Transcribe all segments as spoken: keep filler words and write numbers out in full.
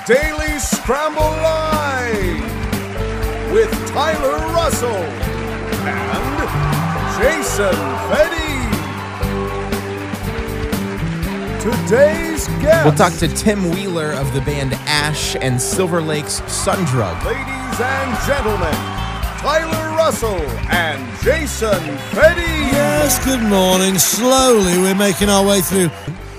Daily Scramble Live with Tyler Russell and Jason Fedde. Today's guest. We'll talk to Tim Wheeler of the band Ash and Silver Lake's Sundrug. Ladies and gentlemen, Tyler Russell and Jason Fedde. Yes, good morning. Slowly we're making our way through,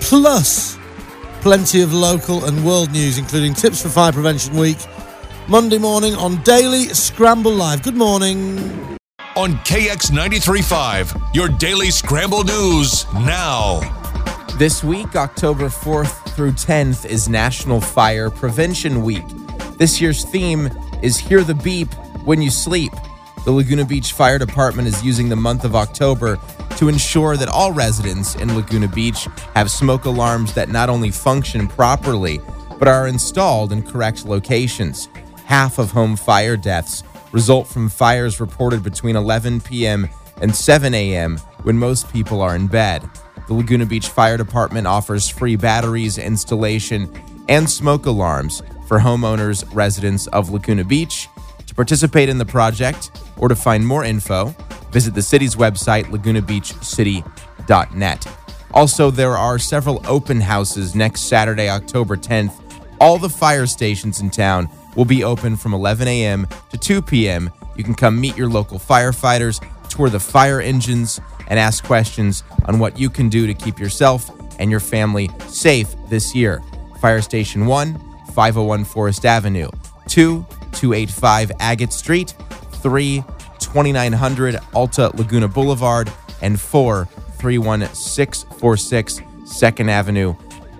plus plenty of local and world news, including tips for Fire Prevention Week, Monday morning on Daily Scramble Live. Good morning. On K X ninety-three point five, your Daily Scramble News now. This week, October fourth through tenth, is National Fire Prevention Week. This year's theme is Hear the Beep When You Sleep. The Laguna Beach Fire Department is using the month of October to ensure that all residents in Laguna Beach have smoke alarms that not only function properly, but are installed in correct locations. Half of home fire deaths result from fires reported between eleven p.m. and seven a.m. when most people are in bed. The Laguna Beach Fire Department offers free batteries, installation, and smoke alarms for homeowners, residents of Laguna Beach. To participate in the project or to find more info, visit the city's website, laguna beach city dot net. Also, there are several open houses next Saturday, October tenth. All the fire stations in town will be open from eleven a.m. to two p.m. You can come meet your local firefighters, tour the fire engines, and ask questions on what you can do to keep yourself and your family safe this year. Fire Station one, five oh one Forest Avenue, two, two eighty-five Agate Street, three, twenty-nine hundred Alta Laguna Boulevard, and four, three one six four six Second Avenue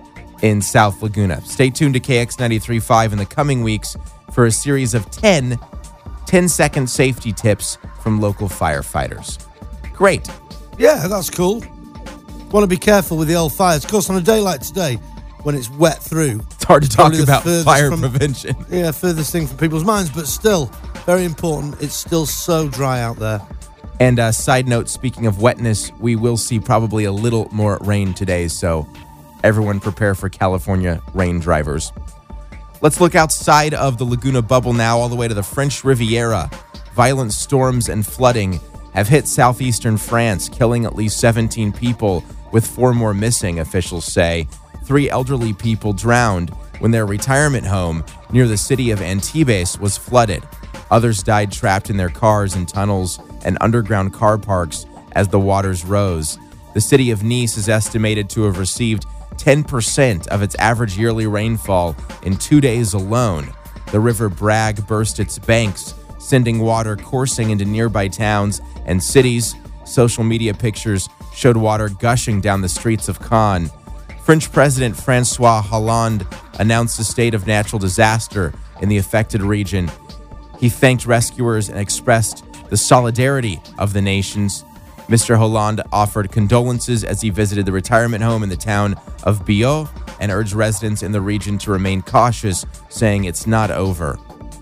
in South Laguna. Stay tuned to K X ninety-three point five in the coming weeks for a series of ten ten-second safety tips from local firefighters. Great. Yeah, that's cool. Want to be careful with the old fires. Of course, on a day like today, when it's wet through, It's hard to talk probably the about furthest fire from- prevention. yeah, furthest thing from people's minds, but still, very important. It's still so dry out there. And uh, side note, speaking of wetness, we will see probably a little more rain today, so everyone prepare for California rain drivers. Let's look outside of the Laguna bubble now, all the way to the French Riviera. Violent storms and flooding have hit southeastern France, killing at least seventeen people, with four more missing, officials say. Three elderly people drowned when their retirement home near the city of Antibes was flooded. Others died trapped in their cars in tunnels and underground car parks as the waters rose. The city of Nice is estimated to have received ten percent of its average yearly rainfall in two days alone. The river Bragg burst its banks, sending water coursing into nearby towns and cities. Social media pictures showed water gushing down the streets of Cannes. French President Francois Hollande announced a state of natural disaster in the affected region. He thanked rescuers and expressed the solidarity of the nations. Mister Hollande offered condolences as he visited the retirement home in the town of Biot and urged residents in the region to remain cautious, saying it's not over.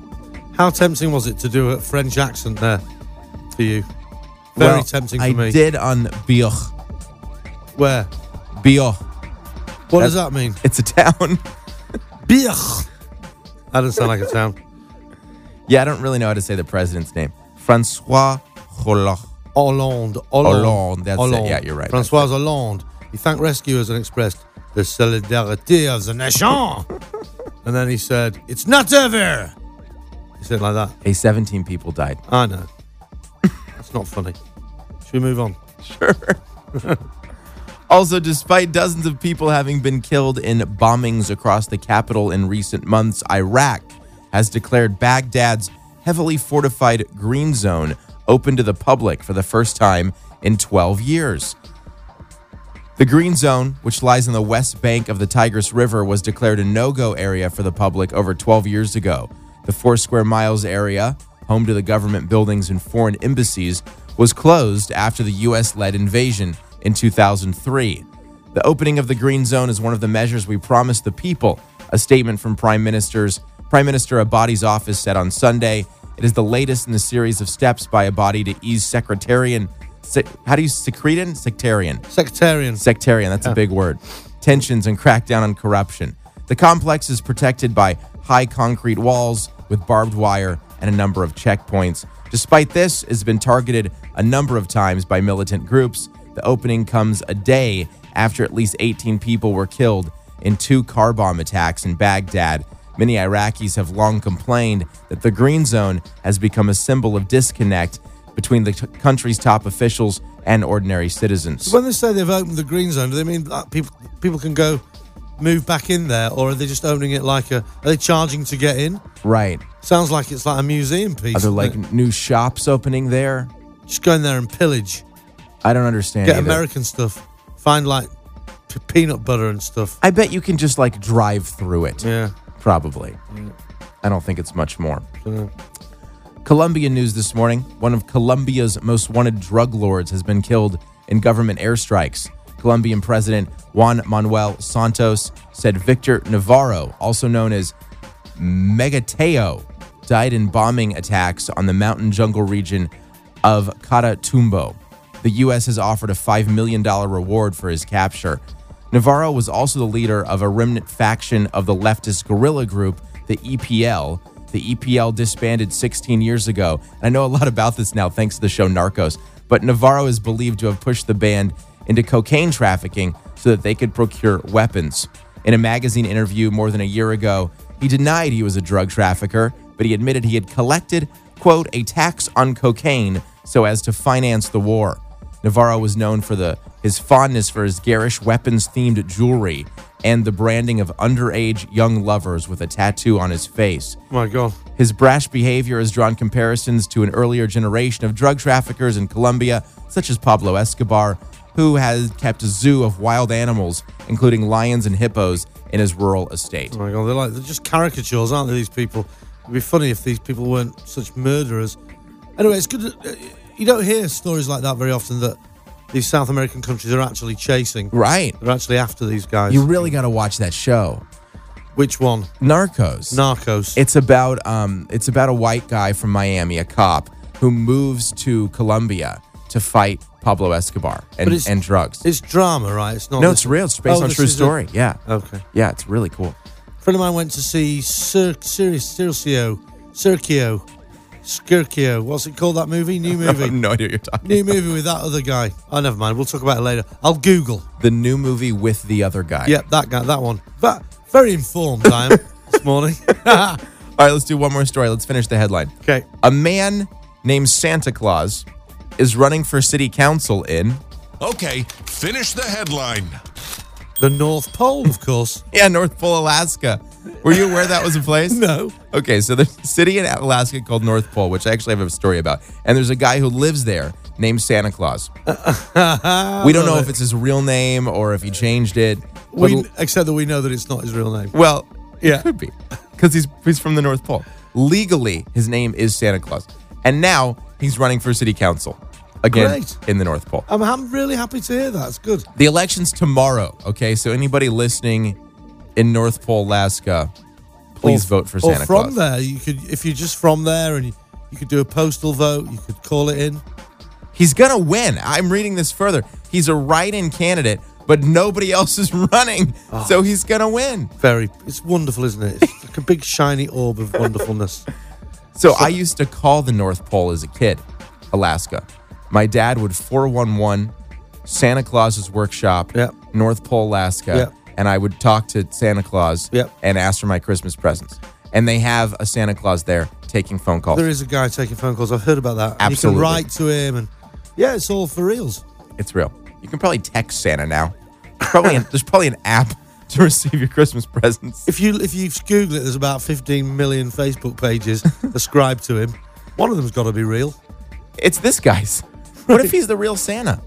How tempting was it to do a French accent there for you? Very well, tempting for I me. I did on Biot. Where? Biot. What That's, does that mean? It's a town. Biot. That doesn't sound like a town. Yeah, I don't really know how to say the president's name. Francois Hollande. Hollande. Hollande. Hollande. That's Hollande. it. Yeah, you're right. Francois Hollande. He thanked rescuers and expressed the solidarity of the nation. And then he said, it's not over. He said it like that. Hey, seventeen people died. I know. That's not funny. Should we move on? Sure. Also, despite dozens of people having been killed in bombings across the capital in recent months, Iraq has declared Baghdad's heavily fortified Green Zone open to the public for the first time in twelve years. The Green Zone, which lies on the west bank of the Tigris River, was declared a no-go area for the public over twelve years ago. The four square miles area, home to the government buildings and foreign embassies, was closed after the U S-led invasion in two thousand three. The opening of the Green Zone is one of the measures we promised the people, a statement from Prime Minister's Prime Minister Abadi's office said on Sunday. It is the latest in the series of steps by Abadi to ease sectarian, se, how do you, secretan? Sectarian. Sectarian. Sectarian, that's Yeah. a big word. Tensions and crack down on corruption. The complex is protected by high concrete walls with barbed wire and a number of checkpoints. Despite this, it has been targeted a number of times by militant groups. The opening comes a day after at least eighteen people were killed in two car bomb attacks in Baghdad. Many Iraqis have long complained that the Green Zone has become a symbol of disconnect between the t- country's top officials and ordinary citizens. When they say they've opened the Green Zone, do they mean that people people can go move back in there, or are they just owning it like a... Are they charging to get in? Right. Sounds like it's like a museum piece. Are there like it? new shops opening there? Just go in there and pillage. I don't understand Get either. American stuff. Find like p- peanut butter and stuff. I bet you can just like drive through it. Yeah. Probably. Yeah. I don't think it's much more. Yeah. Colombian news this morning. One of Colombia's most wanted drug lords has been killed in government airstrikes. Colombian President Juan Manuel Santos said Victor Navarro, also known as Megateo, died in bombing attacks on the mountain jungle region of Catatumbo. The U S has offered a five million dollars reward for his capture. Navarro was also the leader of a remnant faction of the leftist guerrilla group, the E P L. The E P L disbanded sixteen years ago. And I know a lot about this now thanks to the show Narcos, but Navarro is believed to have pushed the band into cocaine trafficking so that they could procure weapons. In a magazine interview more than a year ago, he denied he was a drug trafficker, but he admitted he had collected, quote, a tax on cocaine so as to finance the war. Navarro was known for the his fondness for his garish weapons-themed jewelry and the branding of underage young lovers with a tattoo on his face. Oh my God. His brash behavior has drawn comparisons to an earlier generation of drug traffickers in Colombia, such as Pablo Escobar, who has kept a zoo of wild animals, including lions and hippos, in his rural estate. Oh my God, they're like they're just caricatures, aren't they? These people. It'd be funny if these people weren't such murderers. Anyway, it's good. To, you don't hear stories like that very often. That these South American countries are actually chasing. Right. They're actually after these guys. You really got to watch that show. Which one? Narcos. Narcos. It's about um, it's about a white guy from Miami, a cop, who moves to Colombia to fight Pablo Escobar and, and drugs. It's drama, right? It's not. No, it's real. It's based oh, on true story. A, yeah. Okay. Yeah, it's really cool. A friend of mine went to see Sir, Sir, Sergio, Sergio, Skirkio. What's it called, that movie? New movie. I have no idea what you're talking New about. movie with that other guy. Oh, never mind. We'll talk about it later. I'll Google. The new movie with the other guy. Yep, that guy, that one. But very informed I am this morning. All right, let's do one more story. Let's finish the headline. Okay. A man named Santa Claus is running for city council in... Okay, finish the headline. The North Pole, of course. Yeah, North Pole, Alaska. Were you aware that was a place? No. Okay, so there's a city in Alaska called North Pole, which I actually have a story about. And there's a guy who lives there named Santa Claus. We don't know if it's his real name or if he changed it. We, except that we know that it's not his real name. Well, yeah. It could be. Because he's, he's from the North Pole. Legally, his name is Santa Claus. And now he's running for city council. Again, Great. In the North Pole. I'm, I'm really happy to hear that. It's good. The election's tomorrow, okay? So anybody listening in North Pole, Alaska, please or, vote for Santa or from Claus. there, you could, if you're just from there and you, you could do a postal vote, you could call it in. He's going to win. I'm reading this further. He's a write-in candidate, but nobody else is running, oh, so he's going to win. Very. It's wonderful, isn't it? It's like a big shiny orb of wonderfulness. So, so I used to call the North Pole as a kid, Alaska. My dad would four one one Santa Claus's workshop, yep. North Pole, Alaska, yep. and I would talk to Santa Claus yep. and ask for my Christmas presents. And they have a Santa Claus there taking phone calls. There is a guy taking phone calls. I've heard about that. Absolutely. You can write to him, and yeah, it's all for reals. It's real. You can probably text Santa now. There's probably an, there's probably an app to receive your Christmas presents. If you if you Google it, there's about fifteen million Facebook pages ascribed to him. One of them's got to be real. It's this guy's. What if he's the real Santa?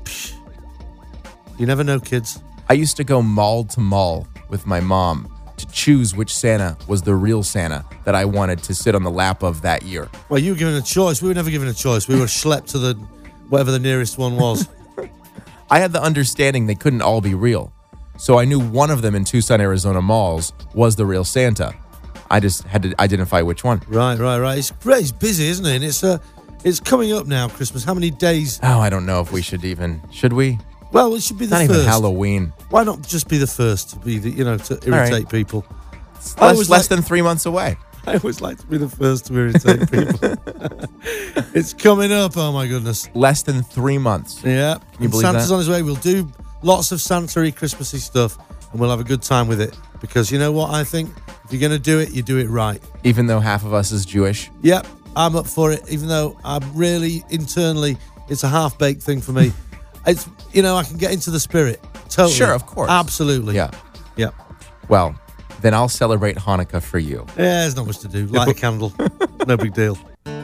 You never know, kids. I used to go mall to mall with my mom to choose which Santa was the real Santa that I wanted to sit on the lap of that year. Well, you were given a choice. We were never given a choice. We were schlepped to the whatever the nearest one was. I had the understanding they couldn't all be real. So I knew one of them in Tucson, Arizona malls was the real Santa. I just had to identify which one. Right, right, right. It's great. It's busy, isn't it? And it's uh, it's coming up now, Christmas. How many days? Oh, I don't know if we should even... Should we? Well, it should be the Not first. Not even Halloween. Why not just be the first to be the, you know, to irritate right. people? I Less, was less like- than three months away. I always like to be the first to irritate people. It's coming up. Oh, my goodness. Less than three months. Yeah. you And believe Santa's that? on his way. We'll do lots of Santa-y, Christmassy stuff, and we'll have a good time with it. Because you know what I think? If you're going to do it, you do it right. Even though half of us is Jewish. Yep, I'm up for it, even though I'm really, internally, it's a half-baked thing for me. It's, you know, I can get into the spirit. Totally. Sure, of course. Absolutely. Yeah. Yeah. Well, then I'll celebrate Hanukkah for you. Yeah, there's not much to do. Light a candle. No big deal.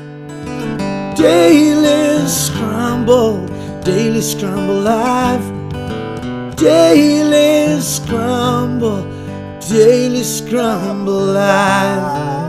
Daily Scramble. Daily Scramble Live. Daily Scramble. Daily Scramble Live.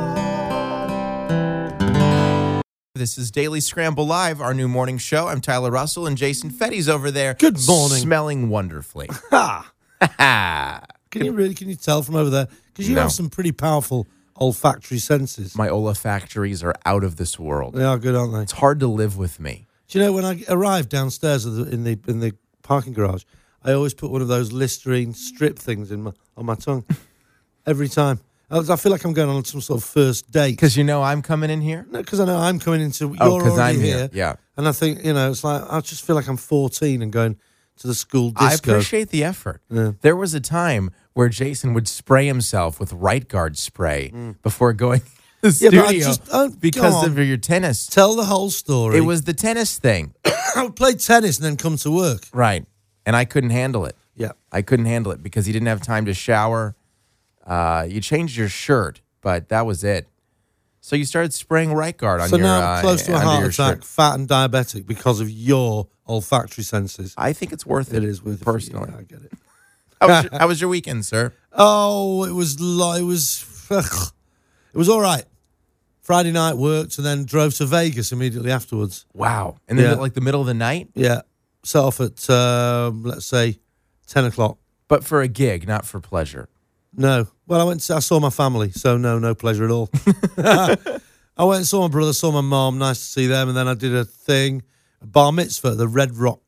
This is Daily Scramble Live, our new morning show. I'm Tyler Russell, and Jason Fetty's over there. Good morning. Smelling wonderfully. Ha! Ha! Can you really, can you tell from over there? Because you No. have some pretty powerful olfactory senses. My olfactories are out of this world. They are good, aren't they? It's hard to live with me. Do you know, when I arrived downstairs in the, in the in the parking garage, I always put one of those Listerine strip things in my on my tongue. Every time. I I feel like I'm going on some sort of first date. Because you know I'm coming in here? No, because I know I'm coming into, you're Oh, 'cause already I'm here. here, yeah. And I think, you know, it's like, I just feel like I'm fourteen and going to the school I disco. appreciate the effort. Yeah. There was a time where Jason would spray himself with Right Guard spray before going to the Yeah, studio but I just- oh, because come of on. your tennis. Tell the whole story. It was the tennis thing. I would play tennis and then come to work. Right. And I couldn't handle it. Yeah. I couldn't handle it because he didn't have time to shower. Uh, you changed your shirt, but that was it. So you started spraying Right Guard on So your now uh, I'm close to a under heart your attack, shirt. fat and diabetic because of your olfactory senses. I think it's worth it. It is with personally. Yeah, I get it. How, was your, how was your weekend, sir? Oh, it was lo- it was ugh. It was all right. Friday night worked and then drove to Vegas immediately afterwards. Wow. And then Yeah. like the middle of the night, Yeah, set off at um, let's say ten o'clock. but for a gig, not for pleasure. No, well, I went. To, I saw my family, so no, no pleasure at all. I went and saw my brother, saw my mom. Nice to see them, and then I did a thing, a bar mitzvah at the Red Rock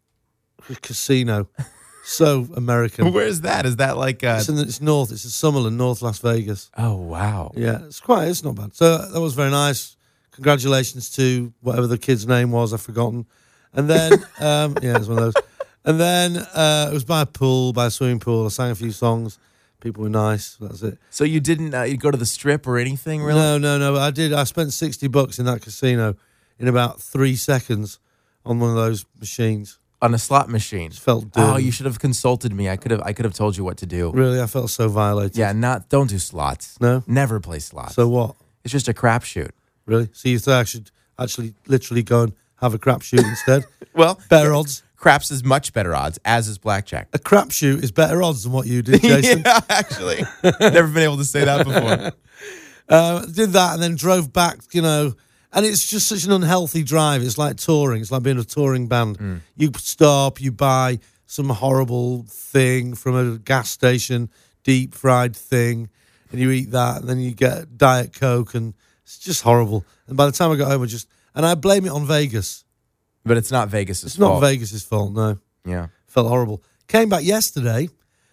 Casino. So American. Where's that? Is that like uh It's, in the, it's north. It's in Summerlin, North Las Vegas. oh wow. Yeah, it's quite. It's not bad. So that was very nice. Congratulations to whatever the kid's name was. I've forgotten. And then, um, yeah, it's one of those. And then uh, it was by a pool, by a swimming pool. I sang a few songs. People were nice. That's it. So you didn't uh, you go to the strip or anything really? No, no, no. I did. I spent sixty bucks in that casino in about three seconds on one of those machines. On a slot machine. Felt Oh, dirty. you should have consulted me. I could have I could have told you what to do. Really, I felt so violated. Yeah, not don't do slots. No? Never play slots. So what? It's just a crapshoot. Really? So you think I should actually, literally go and have a crapshoot instead? Well, Better odds. craps is much better odds, as is blackjack. A crapshoot is better odds than what you did, Jason. yeah, actually. Never been able to say that before. Uh, did that and then drove back, you know, and it's just such an unhealthy drive. It's like touring. It's like being a touring band. Mm. You stop, you buy some horrible thing from a gas station, deep fried thing, and you eat that, and then you get Diet Coke, and it's just horrible. And by the time I got home, I just, and I blame it on Vegas. But it's not Vegas' It's fault. not Vegas' fault, no. Yeah. Felt horrible. Came back yesterday,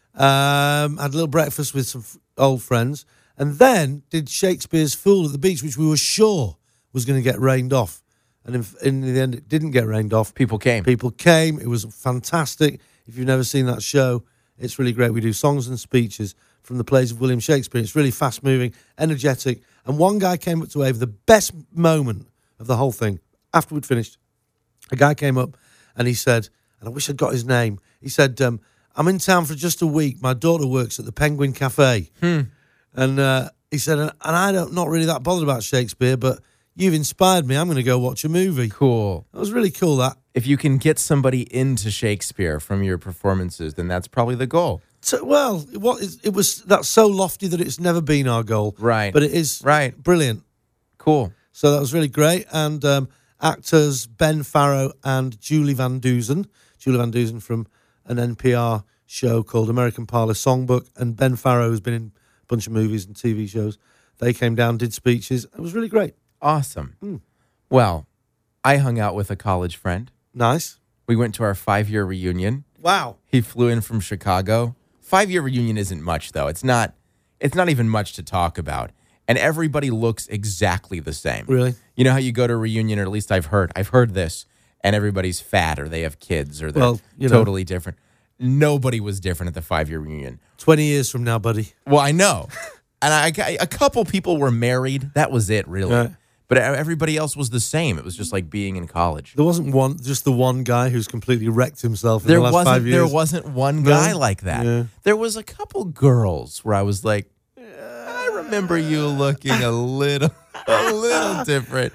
um, had a little breakfast with some f- old friends, and then did Shakespeare's Fool at the beach, which we were sure was going to get rained off. And in, in the end, it didn't get rained off. People came. People came. It was fantastic. If you've never seen that show, it's really great. We do songs and speeches from the plays of William Shakespeare. It's really fast-moving, energetic. And one guy came up to wave. The best moment of the whole thing, after we'd finished, a guy came up and he said, and I wish I'd got his name, he said, um, I'm in town for just a week. My daughter works at the Penguin Cafe. Hmm. And uh, he said, and I don't not really that bothered about Shakespeare, but you've inspired me. I'm going to go watch a movie. Cool. That was really cool, that. If you can get somebody into Shakespeare from your performances, then that's probably the goal. So, well, it was, it was that's so lofty that it's never been our goal. Right. But it is Right. brilliant. Cool. So that was really great. And um, actors Ben Farrow and Julie Van Dusen. Julie Van Dusen from an N P R show called American Parlor Songbook. And Ben Farrow has been in a bunch of movies and T V shows. They came down, did speeches. It was really great. Awesome. Mm. Well, I hung out with a college friend. Nice. We went to our five-year reunion. Wow. He flew in from Chicago. Five-year reunion isn't much, though. It's not it's not even much to talk about. And everybody looks exactly the same. Really? You know how you go to a reunion, or at least I've heard, I've heard this, and everybody's fat, or they have kids, or they're Well, you know. totally different. Nobody was different at the five-year reunion. twenty years from now, buddy. Well, I know. And I, I, a couple people were married. That was it, really. Right. But everybody else was the same. It was just like being in college. There wasn't one, just the one guy who's completely wrecked himself in There the last wasn't. five years. There wasn't one guy No? like that. Yeah. There was a couple girls where I was like, I remember you looking a little, a little different.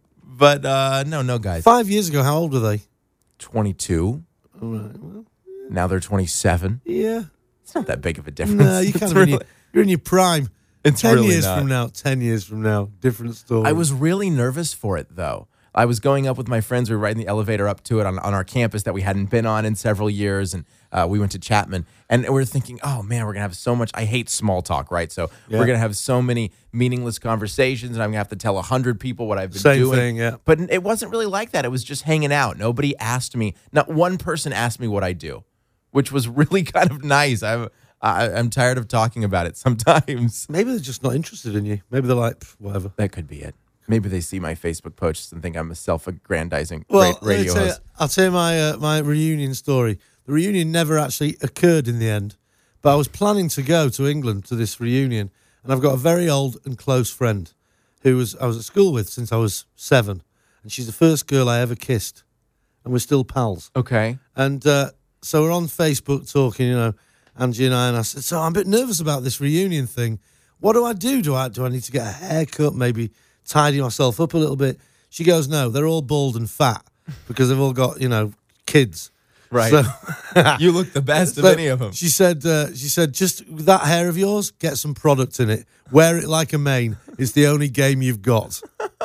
But uh, no, no guys. Five years ago, how old were they? twenty-two. All right, well, Now they're twenty-seven. yeah. It's not that big of a difference. No, you It's kind of really- in your, you're in your prime. It's ten really years not. from now. Ten years from now, different story. I was really nervous for it, though. I was going up with my friends. We were riding the elevator up to it on, on our campus that we hadn't been on in several years. And uh, we went to Chapman. And we were thinking, oh, man, we're going to have so much. I hate small talk, right? So Yeah. we're going to have so many meaningless conversations. And I'm going to have to tell one hundred people what I've been Same doing. thing, yeah. But it wasn't really like that. It was just hanging out. Nobody asked me. Not one person asked me what I do, which was really kind of nice. I'm, I, I'm tired of talking about it sometimes. Maybe they're just not interested in you. Maybe they're like, "Pff, whatever. That could be it. Maybe they see my Facebook posts and think I'm a self-aggrandizing Well, ra- let me radio tell you, host. I'll tell you my uh, my reunion story. The reunion never actually occurred in the end, but I was planning to go to England to this reunion, and I've got a very old and close friend who was I was at school with since I was seven, and she's the first girl I ever kissed, and we're still pals. Okay. And uh, so we're on Facebook talking, you know, Angie and I, and I said, so I'm a bit nervous about this reunion thing. What do I do? Do I do I need to get a haircut, maybe tidy myself up a little bit? She goes, no, they're all bald and fat because they've all got, you know, kids. Right. So, You look the best of so any of them. She said, uh, she said, just that hair of yours, get some product in it. Wear it like a mane. It's the only game you've got.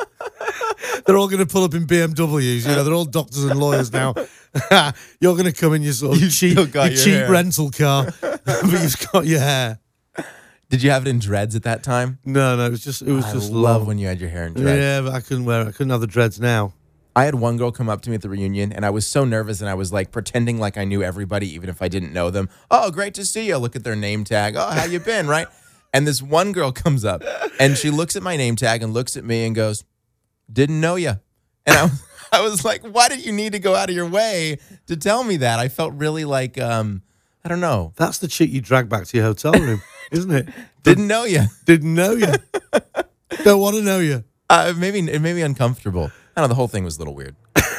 They're all going to pull up in B M Ws. You know, they're all doctors and lawyers now. You're going to come in your sort of You've cheap, still got your your cheap hair. rental car, but you've got your hair. Did you have it in dreads at that time? No, no, it was just, it was I just love long. when you had your hair in dreads. Yeah, but I couldn't wear it. I couldn't have the dreads now. I had one girl come up to me at the reunion, and I was so nervous, and I was like pretending like I knew everybody, even if I didn't know them. Oh, great to see you. Look at their name tag. Oh, how you been, right? And this one girl comes up, and she looks at my name tag and looks at me and goes, didn't know you. And I was, I was like, why did you need to go out of your way to tell me that? I felt really like, um, I don't know. That's the chick you drag back to your hotel room, isn't it? Didn't know you. Didn't know you. Don't want to know you. Uh, maybe it made me uncomfortable. I don't know. The whole thing was a little weird.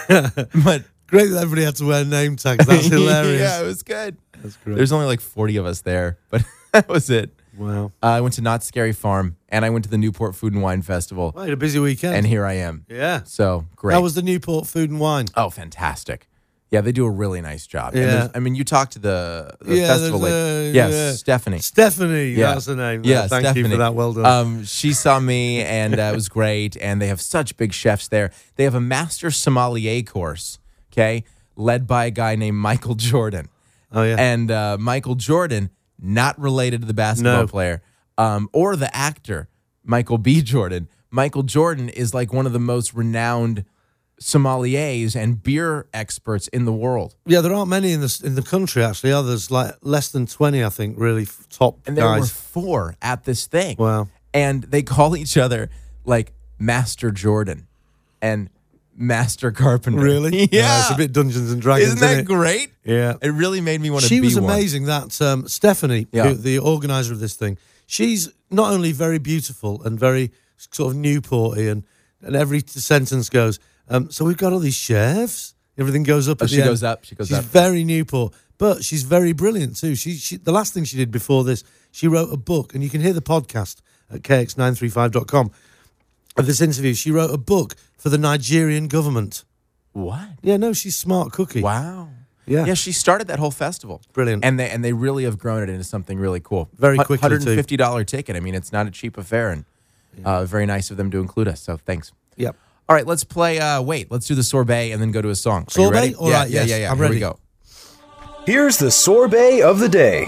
But Great that everybody had to wear name tags. That's hilarious. yeah, it was good. That's great. There's only like forty of us there, but that was it. Wow. Uh, I went to Not Scary Farm, and I went to the Newport Food and Wine Festival, Well, you had a busy weekend. and here I am. yeah. So great. That was the Newport Food and Wine. oh, fantastic. Yeah, they do a really nice job. And Yeah. there's- I mean, you talked to the, the Yeah, festival there's, lady. uh, yes, yeah. Stephanie. Stephanie, Yeah. that's the name. Yeah, Thank Stephanie. you for that. Well done. Um, she saw me, and uh, it was great. And they have such big chefs there. They have a master sommelier course, okay, led by a guy named Michael Jordan. oh, yeah. And uh, Michael Jordan, not related to the basketball No. player um, or the actor, Michael B. Jordan. Michael Jordan is like one of the most renowned sommeliers and beer experts in the world. yeah, there aren't many in the in the country, actually. Are there's like less than twenty, I think, really f- top And there were guys. four at this thing. Wow. And they call each other like Master Jordan and Master Carpenter. Really? Yeah. it's a bit Dungeons and Dragons, Isn't that isn't it? great? Yeah. It really made me want to She be was one. amazing, that um, Stephanie, Yeah. who, the organizer of this thing. She's not only very beautiful and very sort of Newporty, and, and every sentence goes, um, so we've got all these chefs. Everything goes up Oh, at she the end. goes up, she goes she's up. very Newport, but she's very brilliant too. She, she The last thing she did before this, she wrote a book, and you can hear the podcast at k x nine three five dot com of this interview. She wrote a book for the Nigerian government. What? Yeah, no, she's smart cookie. Wow. Yeah. Yeah, she started that whole festival. Brilliant. And they and they really have grown it into something really cool. Very Hu- quickly, too. one hundred fifty dollars ticket. I mean, it's not a cheap affair, and uh, very nice of them to include us. So thanks. Yep. All right, let's play. Uh, wait, let's do the sorbet and then go to a song. Are you Sorbet? ready? All yeah, right, yeah, yes, yeah, yeah. I'm Here ready. we go. Here's the sorbet of the day.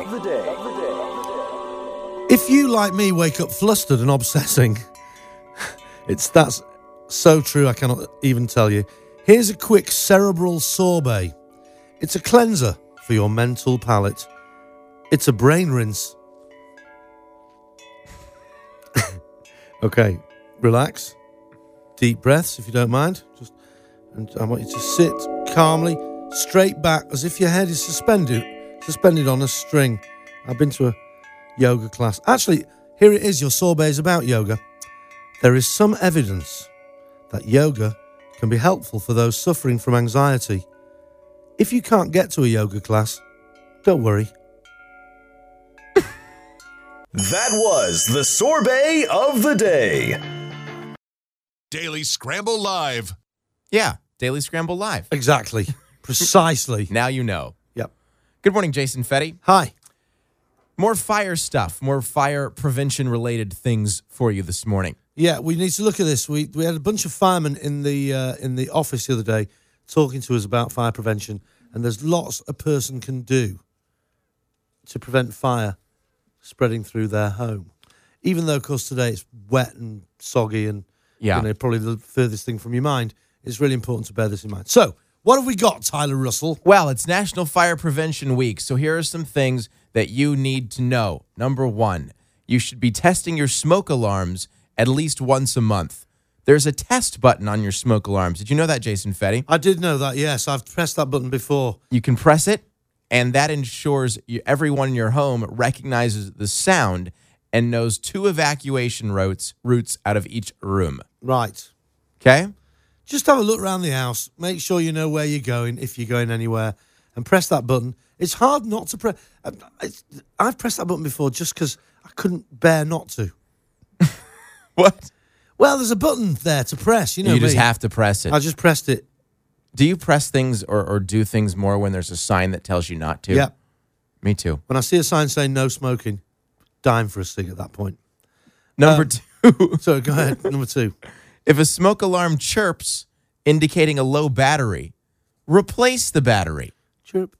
If you, like me, wake up flustered and obsessing, it's that's so true I cannot even tell you. Here's a quick cerebral sorbet. It's a cleanser for your mental palate. It's a brain rinse. Okay, relax. Deep breaths, if you don't mind. Just, and I want you to sit calmly, straight back, as if your head is suspended, suspended on a string. I've been to a yoga class. Actually, here it is. Your sorbet is about yoga. There is some evidence that yoga can be helpful for those suffering from anxiety. If you can't get to a yoga class, don't worry. That was the sorbet of the day. Daily Scramble Live. Yeah, Daily Scramble Live. Exactly. Precisely. Now you know. Yep. Good morning, Jason Fetty. Hi. More fire stuff, more fire prevention-related things for you this morning. Yeah, we need to look at this. We we had a bunch of firemen in the uh, in the office the other day talking to us about fire prevention, and there's lots a person can do to prevent fire spreading through their home. Even though, of course, today it's wet and soggy and Yeah. you know, probably the furthest thing from your mind, it's really important to bear this in mind. So, what have we got, Tyler Russell? Well, it's National Fire Prevention Week, so here are some things that you need to know. Number one, you should be testing your smoke alarms at least once a month. There's a test button on your smoke alarms. Did you know that, Jason Fetty? I did know that, yes. I've pressed that button before. You can press it, and that ensures you, everyone in your home recognizes the sound and knows two evacuation routes routes out of each room. Right. Okay? Just have a look around the house. Make sure you know where you're going, if you're going anywhere, and press that button. It's hard not to press. I've pressed that button before just because I couldn't bear not to. What? Well, there's a button there to press. You know You me. just have to press it. I just pressed it. Do you press things or, or do things more when there's a sign that tells you not to? Yeah. Me too. When I see a sign saying no smoking, dying for a cig at that point. Number Um, two, So go ahead. Number two. if a smoke alarm chirps, indicating a low battery, replace the battery. Chirp.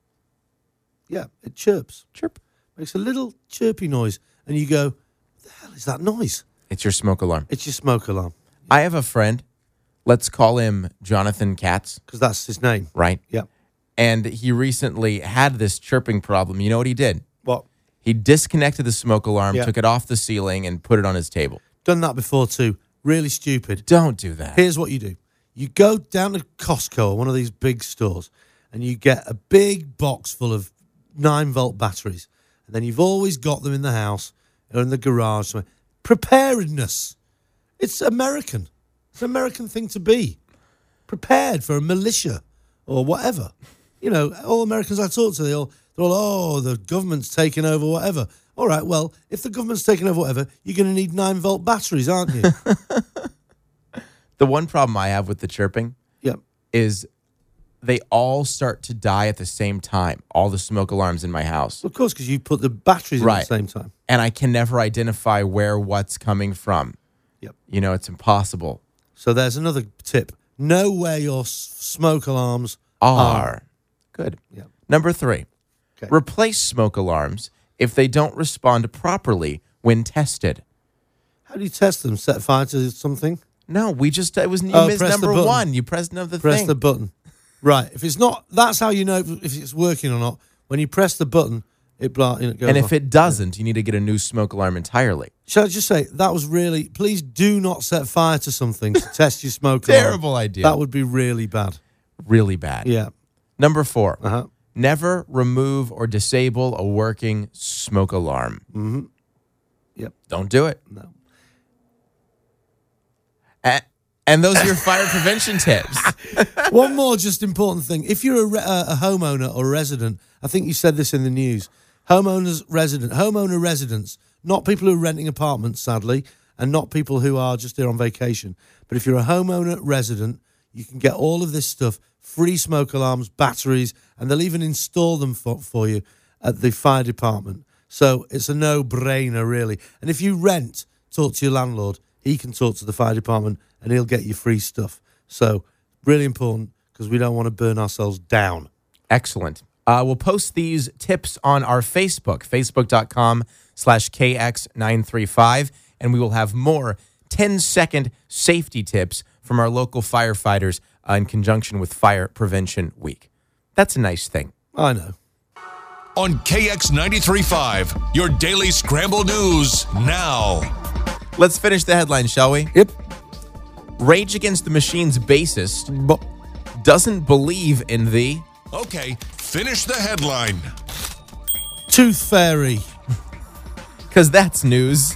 Yeah, it chirps. Chirp. Makes a little chirpy noise. And you go, what the hell is that noise? It's your smoke alarm. It's your smoke alarm. I have a friend. Let's call him Jonathan Katz, Because that's his name. right? Yeah. And he recently had this chirping problem. You know what he did? What? He disconnected the smoke alarm, Yeah. took it off the ceiling, and put it on his table. Done that before too. Really stupid. Don't do that. Here's what you do. You go down to Costco or one of these big stores and you get a big box full of nine volt batteries. And then you've always got them in the house or in the garage somewhere. Preparedness. It's American. It's an American thing to be. Prepared for a militia or whatever. You know, all Americans I talk to, they all, they're all, oh, the government's taking over whatever. All right, well, if the government's taking over whatever, you're going to need nine volt batteries, aren't you? The one problem I have with the chirping Yep. is they all start to die at the same time, all the smoke alarms in my house. Of course, because you put the batteries in Right. at the same time. And I can never identify where what's coming from. Yep. You know, it's impossible. So there's another tip. Know where your s- smoke alarms Are. are. Good. Yep. Number three, Okay. replace smoke alarms if they don't respond properly when tested. How do you test them? Set fire to something? No, we just, it was you Oh, missed press the number button. one. You pressed another Press thing. the button. Right. If it's not, that's how you know if it's working or not. When you press the button, it, blah, you know, it goes and if off. it doesn't, you need to get a new smoke alarm entirely. Shall I just say, that was really, please do not set fire to something to test your smoke alarm. Terrible idea. That would be really bad. Really bad. Yeah. Number four, Uh-huh. never remove or disable a working smoke alarm. Mm-hmm. Yep. Don't do it. No. A- And those are your fire prevention tips. One more just important thing. If you're a, re- a a homeowner or a resident, I think you said this in the news, homeowners, resident, homeowner residents, not people who are renting apartments, sadly, and not people who are just there on vacation. But if you're a homeowner resident, you can get all of this stuff, free smoke alarms, batteries, and they'll even install them for, for you at the fire department. So it's a no-brainer, really. And if you rent, talk to your landlord. He can talk to the fire department and he'll get you free stuff. So really important because we don't want to burn ourselves down. Excellent. Uh, we'll post these tips on our Facebook, facebook.com slash KX935, and we will have more ten-second safety tips from our local firefighters uh, in conjunction with Fire Prevention Week. That's a nice thing. I know. On K X ninety-three point five, your daily scramble news now. Let's finish the headline, shall we? Yep. Rage Against the Machine's bassist But doesn't believe in the... Okay, finish the headline. Tooth Fairy. Because that's news.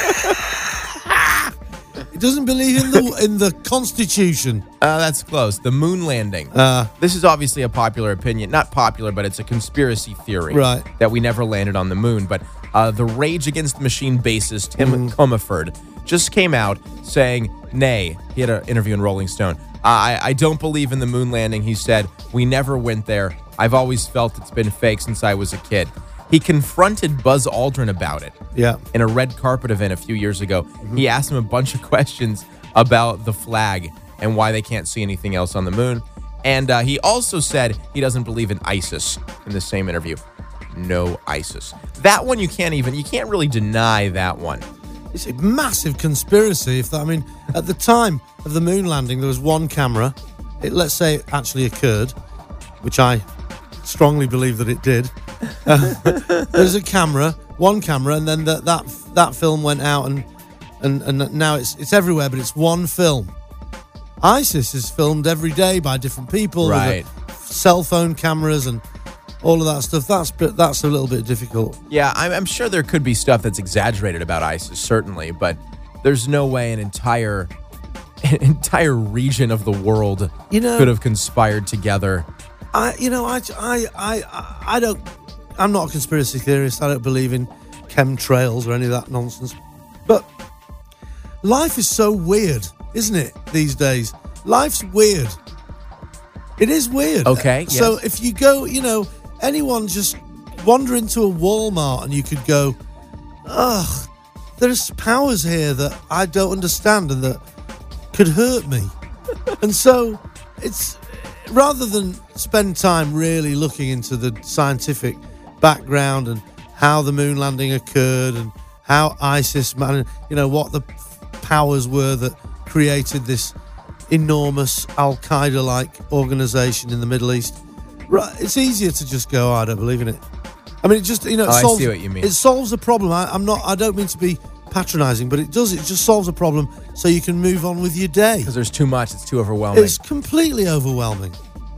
He doesn't believe in the in the Constitution. Uh, that's close. The moon landing. Uh, This is obviously a popular opinion. Not popular, but it's a conspiracy theory. Right. That we never landed on the moon. But uh, the Rage Against the Machine bassist, Tim Comerford, just came out saying, nay, he had an interview in Rolling Stone. I, I don't believe in the moon landing. He said, we never went there. I've always felt it's been fake since I was a kid. He confronted Buzz Aldrin about it. yeah. In a red carpet event a few years ago. He asked him a bunch of questions about the flag and why they can't see anything else on the moon. And uh, he also said he doesn't believe in ISIS in the same interview. No ISIS. That one you can't even, you can't really deny that one. It's a massive conspiracy. If that, I mean, at the time of the moon landing, there was one camera. It, let's say it actually occurred, which I strongly believe that it did. Uh, there's a camera, one camera, and then that that that film went out, and and and now it's it's everywhere. But it's one film. ISIS is filmed every day by different people, Right. with the cell phone cameras and all of that stuff. That's that's a little bit difficult. Yeah, I'm, I'm sure there could be stuff that's exaggerated about ISIS, certainly, but there's no way an entire an entire region of the world You know- could have conspired together. I, you know, I, I, I, I don't. I'm not a conspiracy theorist. I don't believe in chemtrails or any of that nonsense. But life is so weird, isn't it? These days, life's weird. It is weird. Okay, So yes. if you go, you know, anyone just wander into a Walmart and you could go, ugh, there's powers here that I don't understand and that could hurt me. And so it's, rather than spend time really looking into the scientific background and how the moon landing occurred and how ISIS, man, you know, what the powers were that created this enormous Al-Qaeda-like organization in the Middle East, right, it's easier to just go, oh, I don't believe in it. I mean, it just, you know, it Oh, I solves, see what you mean. It solves a problem. I, I'm not, I don't mean to be patronizing, but it does, it just solves a problem so you can move on with your day. Because there's too much, it's too overwhelming. It's completely overwhelming.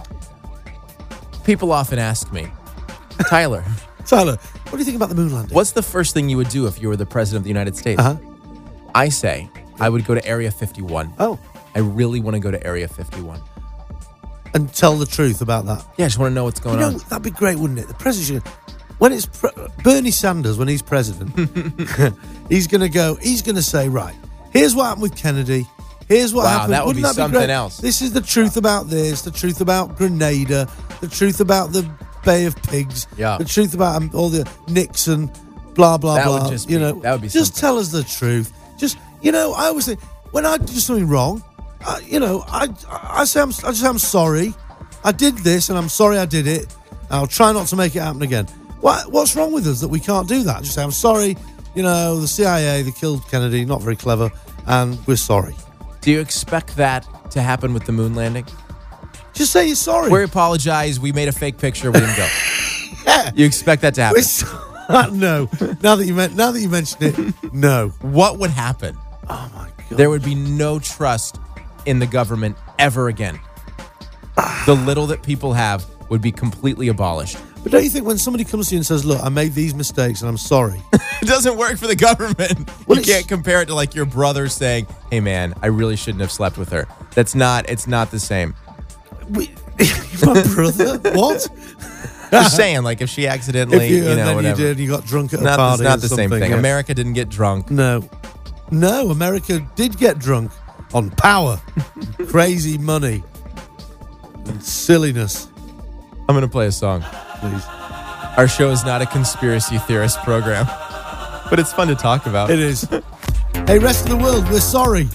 People often ask me, Tyler, Tyler, what do you think about the moon landing? what's the first thing you would do if you were the president of the United States? Uh-huh. I say I would go to Area fifty-one. Oh, I really want to go to Area fifty-one. and tell the truth about that. Yeah, I just want to know what's going You know, on. that'd be great, wouldn't it? The president, when it's pre- Bernie Sanders, when he's president, he's going to go, he's going to say, right, here's what happened with Kennedy. Here's what Wow, happened. that would Wouldn't be something great? else. This is the truth about this, the truth about Grenada, the truth about the Bay of Pigs, Yeah. the truth about um, all the Nixon, blah, blah, That would blah. just you be- know, that would be just something. tell us the truth. Just, you know, I always think, when I do something wrong, I, you know, I, I say, I'm, I just say I'm sorry. I did this and I'm sorry I did it. I'll try not to make it happen again. What, what's wrong with us that we can't do that? Just say, I'm sorry, you know, the C I A, they killed Kennedy, not very clever, and we're sorry. Do you expect that to happen with the moon landing? Just say you're sorry. We apologize. We made a fake picture. We didn't go. yeah. You expect that to happen? We're so- no. Now that you meant, now that you mentioned it, no. What would happen? Oh my God. There would be no trust in the government ever again. The little that people have would be completely abolished. But don't you think when somebody comes to you and says, look, I made these mistakes and I'm sorry. It doesn't work for the government. Well, you it's- can't compare it to like your brother saying, hey man, I really shouldn't have slept with her. That's not, it's not the same. we, my brother? What? Just saying, like if she accidentally, If you, you, and know, then whatever. you did, you got drunk at a Not, party. it's not or the same something, thing. yeah. America didn't get drunk. No. No, America did get drunk on power, crazy money, and silliness. I'm going to play a song. Please. Our show is not a conspiracy theorist program, but it's fun to talk about. It is. Hey, rest of the world, we're sorry.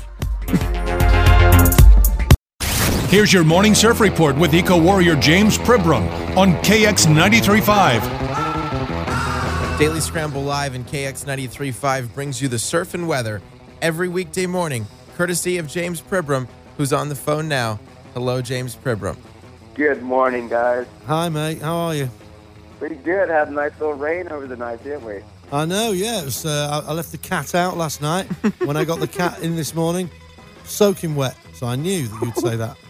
Here's your morning surf report with Eco Warrior James Pribram on K X ninety-three point five. Daily Scramble Live and K X ninety-three point five brings you the surf and weather every weekday morning, courtesy of James Pribram, who's on the phone now. Hello, James Pribram. Good morning, guys. Hi, mate. How are you? Pretty good. Had a nice little rain over the night, didn't we? I know, yeah. It was, uh, I, I left the cat out last night. When I got the cat in this morning, soaking wet. So I knew that you'd say that.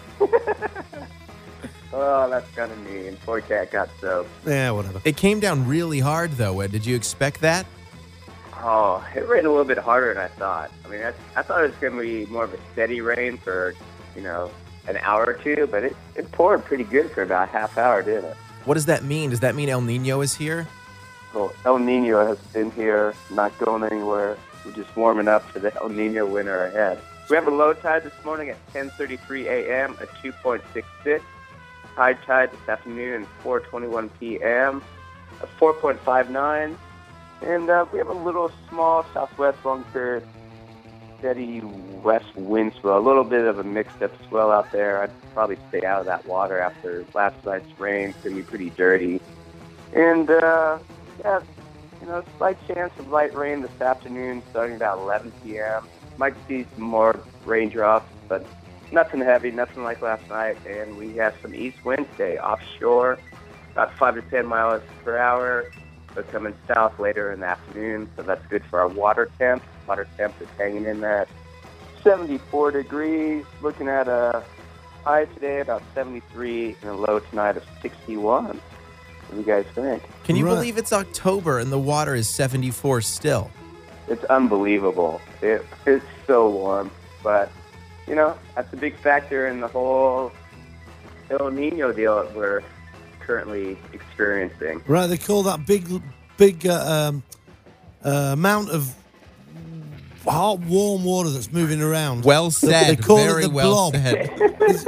Oh, that's kind of mean. Poor cat got soaked. Yeah, whatever. It came down really hard, though. Ed. Did you expect that? Oh, it rained a little bit harder than I thought. I mean, I, I thought it was going to be more of a steady rain for, you know, an hour or two, but it, it poured pretty good for about a half hour, didn't it? What does that mean? Does that mean El Nino is here? Well, El Nino has been here, not going anywhere. We're just warming up for the El Nino winter ahead. We have a low tide this morning at ten thirty-three a.m. at two point six six. High tide this afternoon at four twenty-one p.m. at four point five nine. And uh, we have a little small southwest long period steady west wind swell. A little bit of a mixed up swell out there. I'd probably stay out of that water after last night's rain. It's going to be pretty dirty. And, uh, yeah, you know, slight chance of light rain this afternoon starting about eleven p.m. Might see some more raindrops, but nothing heavy, nothing like last night. And we have some east winds today offshore, about five to ten miles per hour. They're coming south later in the afternoon, so that's good for our water temp. Water temp is hanging in there at seventy-four degrees. Looking at a high today about seventy-three and a low tonight of sixty-one. What do you guys think? Can you Right. believe it's October and the water is seventy-four still? It's unbelievable. It, it's so warm. But, you know, that's a big factor in the whole El Nino deal that we're currently experiencing. Right, they call that big, big uh, um, uh, amount of hot, warm water that's moving around. Well said. They call Very it the well blob. said. Is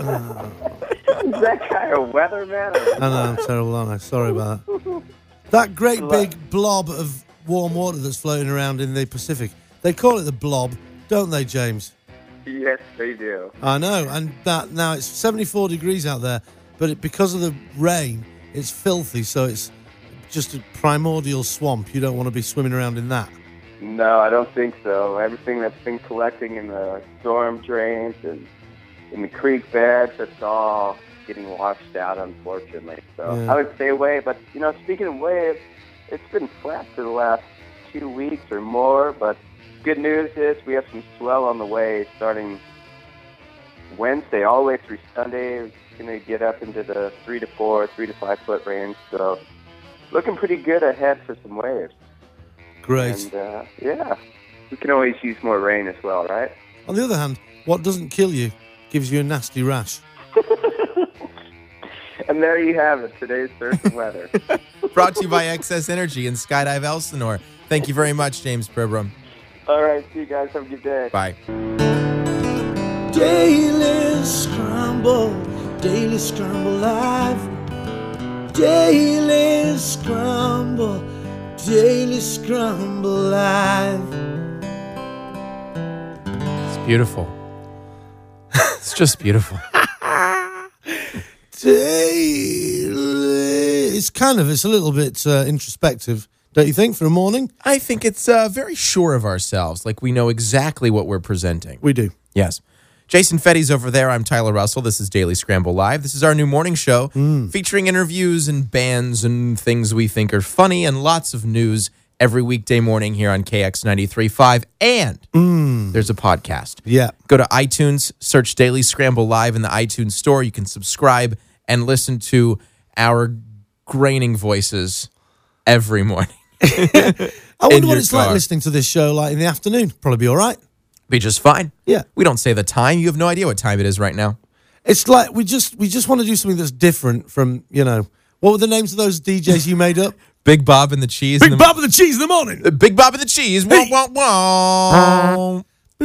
that guy a weatherman? Or I know, I'm terrible, aren't I? Sorry about that. That great big blob of warm water that's floating around in the Pacific. They call it the blob, don't they, James? Yes, they do. I know, and that now it's seventy-four degrees out there, but it, because of the rain, it's filthy, so it's just a primordial swamp. You don't want to be swimming around in that. No, I don't think so. Everything that's been collecting in the storm drains and in the creek beds, it's all getting washed out, unfortunately. So Yeah. I would stay away. But, you know, speaking of waves, it's been flat for the last two weeks or more. But good news is we have some swell on the way starting Wednesday all the way through Sunday. It's going to get up into the three to four, three to five foot range. So looking pretty good ahead for some waves. Great. And, uh, yeah, we can always use more rain as well, right? On the other hand, what doesn't kill you gives you a nasty rash. And there you have it, today's surf weather. Brought to you by Excess Energy and Skydive Elsinore. Thank you very much, James Pribram. All right, see you guys. Have a good day. Bye. Daily Scramble, Daily Scramble Live. Daily Scramble, Daily Scramble Live. It's beautiful. It's just beautiful. Daily. It's kind of, it's a little bit uh, introspective, don't you think, for a morning? I think it's uh, very sure of ourselves, like we know exactly what we're presenting. We do. Yes. Jason Fetty's over there. I'm Tyler Russell. This is Daily Scramble Live. This is our new morning show featuring interviews and bands and things we think are funny and lots of news every weekday morning here on K X ninety-three point five. And there's a podcast. Yeah. Go to iTunes, search Daily Scramble Live in the iTunes store. You can subscribe and listen to our graining voices every morning. I wonder In what your it's like car. listening to this show like in the afternoon. Probably be all right. Be just fine. Yeah. We don't say the time. You have no idea what time it is right now. It's like we just we just want to do something that's different from, you know, what were the names of those D Js you made up? Big Bob and the Cheese. Big in the, Bob and the Cheese in the morning. Uh, Big Bob and the Cheese. Wah, wah, wah.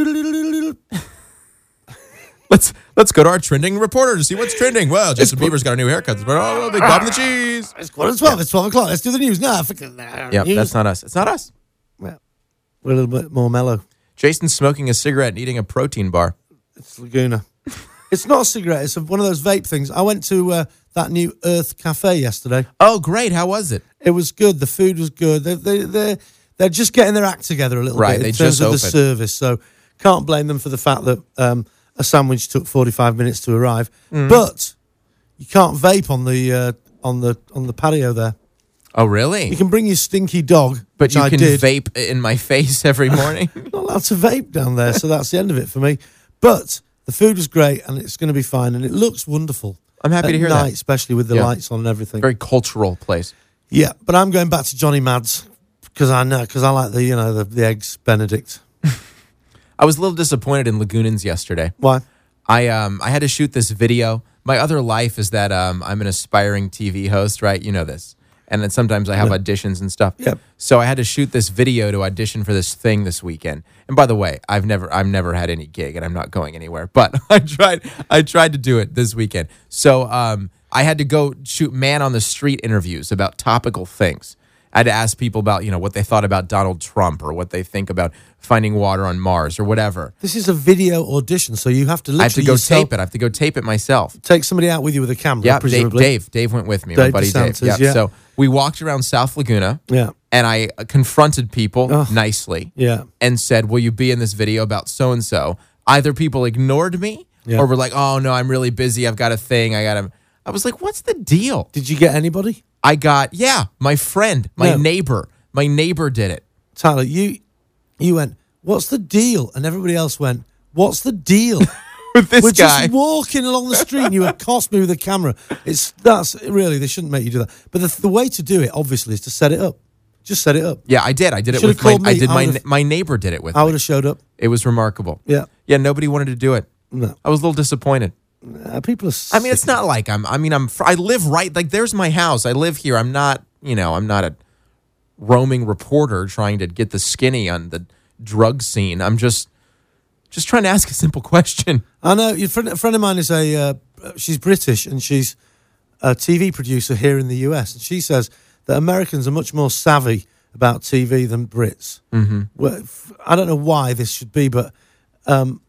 Let's let's go to our trending reporter to see what's trending. Well, Justin Bieber's got a new haircut. Oh, Big Bob and the Cheese. It's quarter to twelve. It's twelve o'clock. Let's do the news now. Yeah, that's not us. It's not us. Well, we're a little bit more mellow. Jason's smoking a cigarette and eating a protein bar. It's Laguna. It's not a cigarette. It's one of those vape things. I went to uh, that new Earth Cafe yesterday. Oh, great. How was it? It was good. The food was good. They they they they're just getting their act together a little Right, bit in they terms just of the opened. service. So can't blame them for the fact that um, a sandwich took forty-five minutes to arrive. Mm. But you can't vape on the uh, on the on the patio there. Oh, really? You can bring your stinky dog, But which you I can did. vape in my face every morning. Not allowed to vape down there, so that's the end of it for me. But the food was great, and it's going to be fine, and it looks wonderful. I'm happy At to hear night, that. especially with the Yeah. lights on and everything. Very cultural place. Yeah, but I'm going back to Johnny Mad's because I know because I like the you know the, the eggs Benedict. I was a little disappointed in Lagoonins yesterday. Why? I um I had to shoot this video. My other life is that um I'm an aspiring T V host, right? You know this. And then sometimes I have Yeah. auditions and stuff. Yep. So I had to shoot this video to audition for this thing this weekend. And by the way, I've never I've never had any gig and I'm not going anywhere. But I tried I tried to do it this weekend. So um I had to go shoot man on the street interviews about topical things. I had to ask people about, you know, what they thought about Donald Trump or what they think about finding water on Mars or whatever. This is a video audition, so you have to literally I have to go yourself tape it. I have to go tape it myself. take somebody out with you with a camera. Yeah, Dave, presumably. Dave. Dave went with me, my Dave buddy Dave. DeSantis, Yeah. yeah. So we walked around South Laguna, Yeah, and I uh, confronted people Ugh. nicely yeah. and said, will you be in this video about so-and-so? Either people ignored me Yeah. or were like, oh, no, I'm really busy. I've got a thing. I got to... I was like, what's the deal? Did you get anybody? I got, yeah, my friend, my No. neighbor. My neighbor did it. Tyler, you you went, what's the deal? And everybody else went, what's the deal? With this We're guy. just walking along the street and you accost me with a camera. It's that's really, they shouldn't make you do that. But the, the way to do it, obviously, is to set it up. Just set it up. Yeah, I did. I did it Should've with my... called me. I did I my would've- my neighbor did it with I me. would have showed up. It was remarkable. Yeah. Yeah, nobody wanted to do it. No. I was a little disappointed. Uh, people are I mean, it's not like I'm. I mean, I'm. fr- I live right. Like, there's my house. I live here. I'm not. You know, I'm not a roaming reporter trying to get the skinny on the drug scene. I'm just, just trying to ask a simple question. I know. A friend, a friend of mine is a. Uh, she's British and she's a T V producer here in the U S. And she says that Americans are much more savvy about T V than Brits. Mm-hmm. Well, f- I don't know why this should be, but um,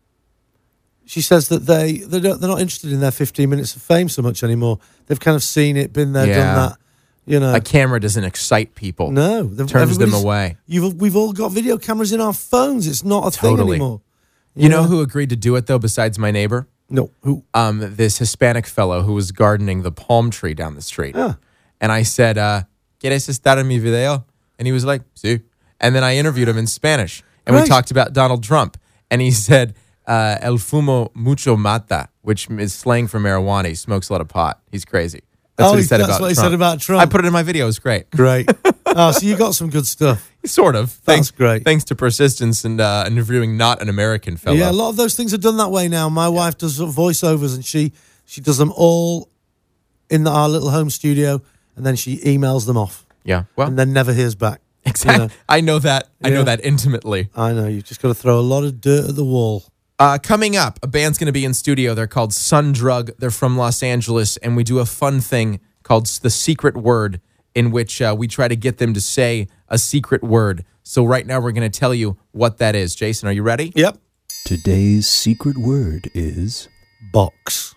she says that they they don't, they're not interested in their fifteen minutes of fame so much anymore. They've kind of seen it, been there, Yeah. done that. You know, A camera doesn't excite people. no, they've- turns them everybody's- away. You've we've all got video cameras in our phones. It's not a thing Totally. anymore. You know who agreed to do it though? Besides my neighbor, No, who? um, this Hispanic fellow who was gardening the palm tree down the street. Ah. And I said, uh, ¿Quieres estar en mi video? And he was like, sí. And then I interviewed him in Spanish. And we Great. talked about Donald Trump. And he said, uh, El fumo mucho mata, which is slang for marijuana. He smokes a lot of pot. He's crazy. That's Oh, what he said that's about what he Trump. said about Trump. I put it in my video. It was great. Great. Oh, so you got some good stuff. Sort of. Thanks, great. Thanks to persistence and uh, interviewing not an American fellow. Yeah, a lot of those things are done that way now. My wife does voiceovers, and she she does them all in our little home studio, and then she emails them off, Yeah. Well, and then never hears back. exactly. You know, I know that. I know Yeah. that intimately. I know. You've just got to throw a lot of dirt at the wall. Uh, coming up, a band's going to be in studio. They're called Sun Drug. They're from Los Angeles, and we do a fun thing called The Secret Word, in which uh, we try to get them to say a secret word. So right now, we're going to tell you what that is. Jason, are you ready? Yep. Today's secret word is. Box.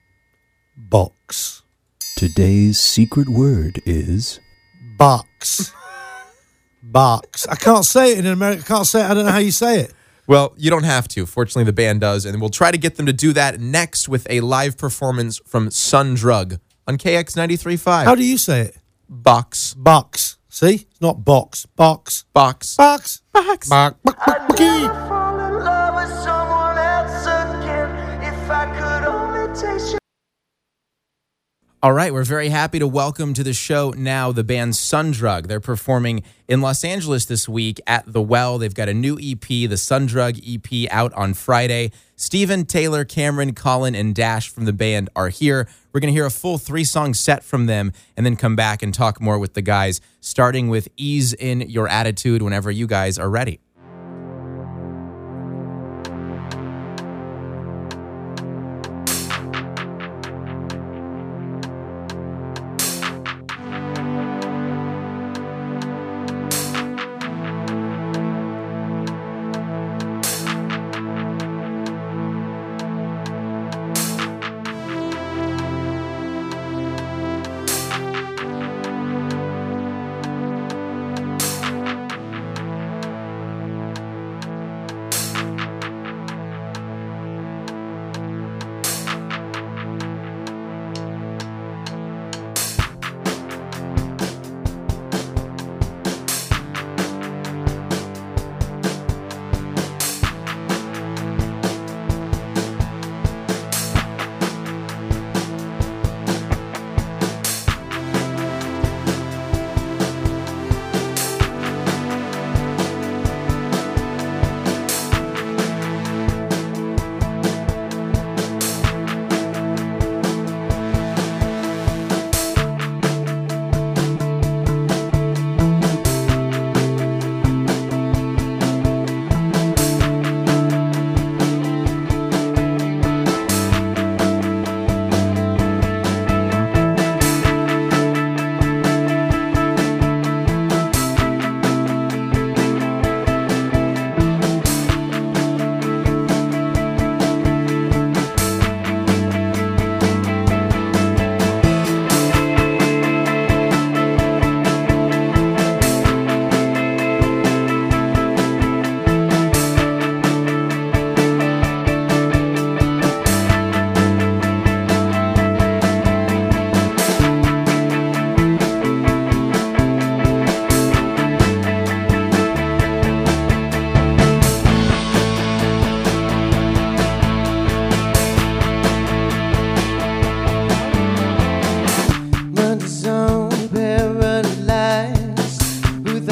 Box. Today's secret word is. Box. Box. I can't say it in America. I can't say it. I don't know how you say it. Well, you don't have to. Fortunately, the band does, and we'll try to get them to do that next with a live performance from Sun Drug on K X ninety-three point five. How do you say it? Box. Box. See? It's not box. Box. Box. Box. Box. Box. Box. Fall in love with someone else again. If I could only taste your All right, we're very happy to welcome to the show now the band Sun Drug. They're performing in Los Angeles this week at The Well. They've got a new E P, the Sun Drug E P, out on Friday. Steven, Taylor, Cameron, Colin, and Dash from the band are here. We're going to hear a full three-song set from them and then come back and talk more with the guys, starting with Ease in Your Attitude whenever you guys are ready.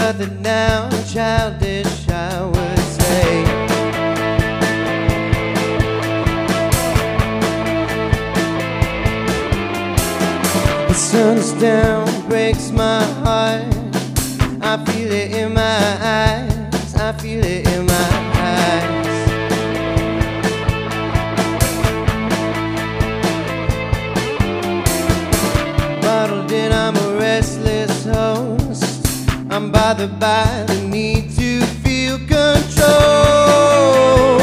nothing now, childish, I would say. The sun's down, breaks my heart. I feel it in my eyes, I feel it in my eyes. Bottled in, I'm a restless host. I'm bothered by the need to feel control.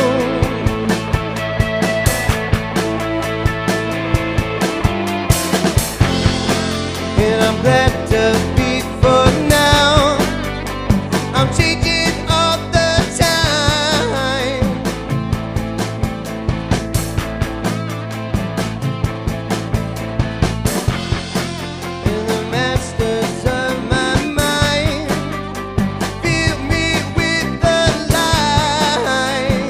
And I'm glad to be for now. I'm changing all the time. And the masters of my mind fill me with the lies.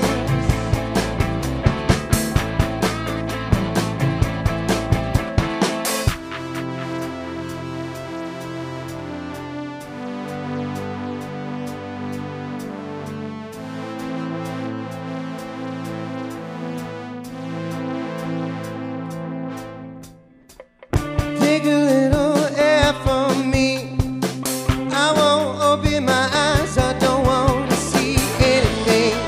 Take a little air from me. I won't open my eyes, I don't want to see anything.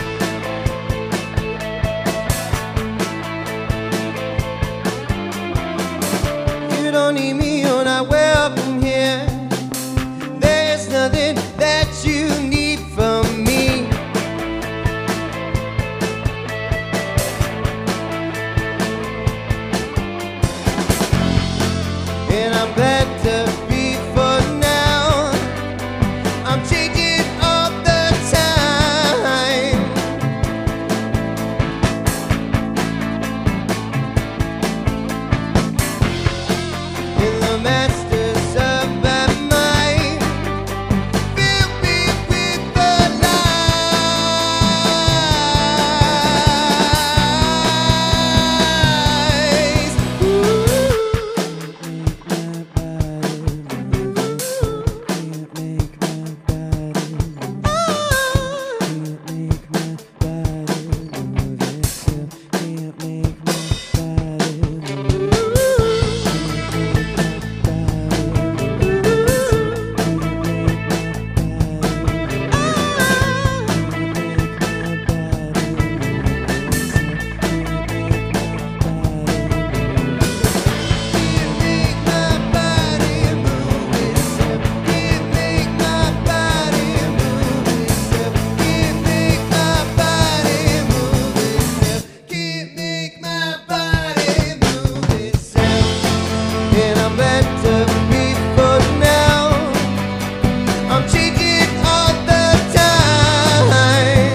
You don't need me, you're not welcome here. There's nothing that you need from me. And I'm glad to be for now. I'm changing all the time. And the masters of my mind fill me with the lies. Ooh. And I'm glad to be for now. I'm changing all the time.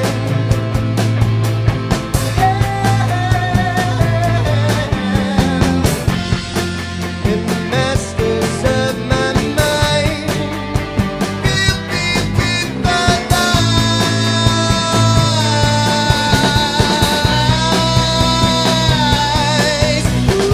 And the masters of my mind fill me with the lies.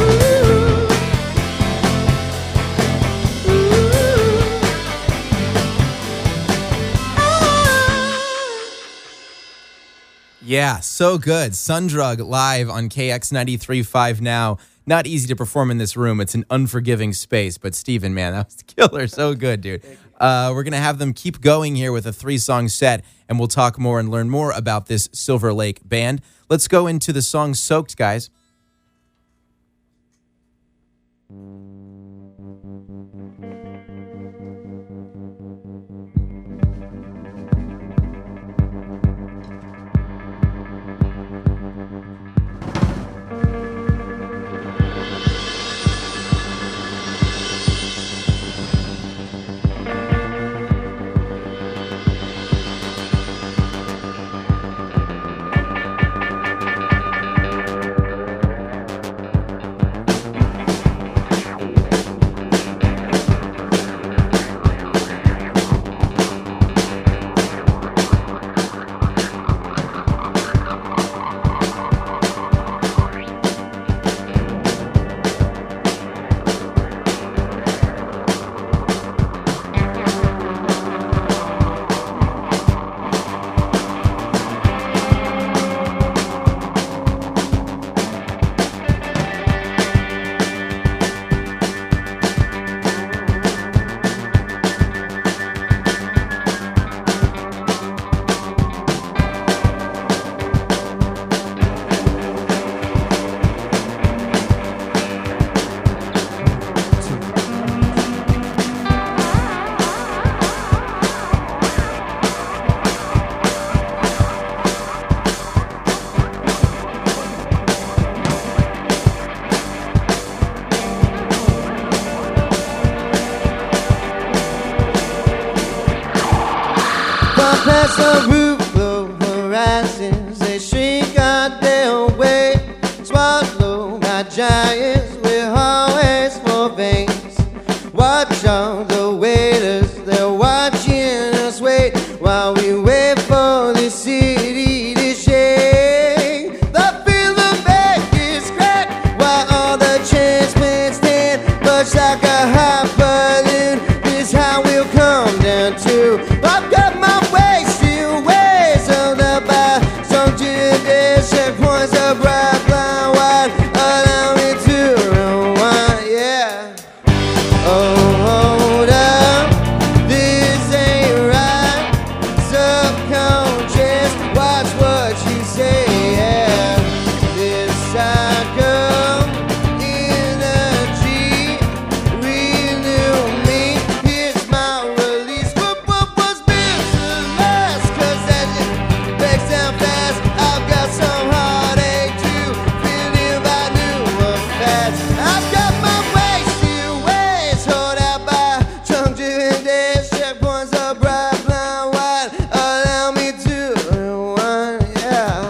Yeah, so good. Sundrug live on K X ninety-three point five now. Not easy to perform in this room. It's an unforgiving space. But Steven, man, that was killer. So good, dude. Uh, we're going to have them keep going here with a three-song set, and we'll talk more and learn more about this Silver Lake band. Let's go into the song Soaked, guys. As the roof of horizons, they shrink out their way, swallowed by giants with always for veins. Watch all the waiters, they're watching us wait while we wait for the city to shake. The field of back is cracked while all the transplants stand, much like a hot balloon. This how we'll come down to. I've got my wasted ways held up by some Judas checkpoints, a bright blind wide. Allow me to rewind, yeah. Oh, hold up, this ain't right. Subconscious, watch what you say, yeah. This cycle, energy, renew me. Here's my release. What, what was built to last? Cause that shit breaks down fast. I've got some heartache too. Feel if I knew what fast. I've got my wasted ways, hold out by drunk driven days, checkpoints are bright, blind wide. Allow me to rewind, yeah.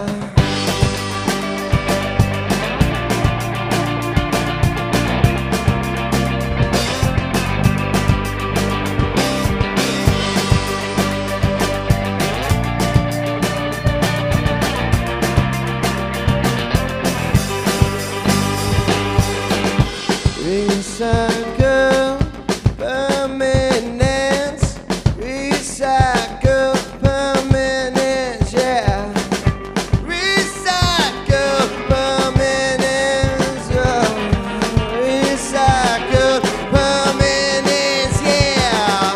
Recycle permanence, recycle permanence, yeah. Recycle permanence, oh. Recycle permanence, yeah.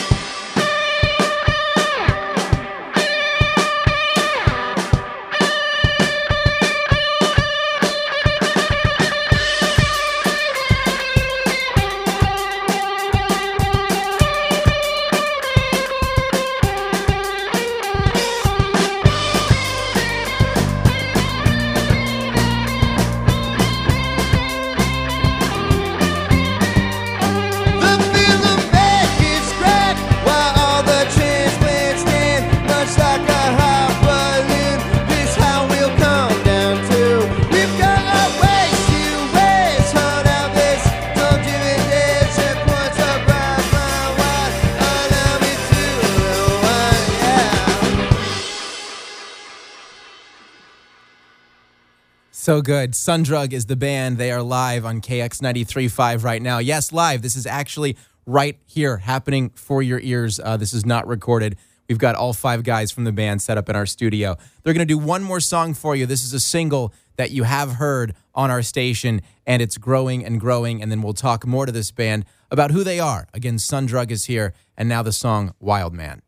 The field of back is cracked while all the transplants stand, much like a hot balloon. This how we'll come down to. We've got our wasted ways, hold out this, don't give it dead. Checkpoints are bright, blind wide. Allow me to rewind, yeah. So good. Sundrug is the band. They are live on K X ninety-three point five right now. Yes, live. This is actually right here happening for your ears. Uh, this is not recorded. We've got all five guys from the band set up in our studio. They're going to do one more song for you. This is a single that you have heard on our station, and it's growing and growing, and then we'll talk more to this band about who they are. Again, Sundrug is here, and now the song Wild Man.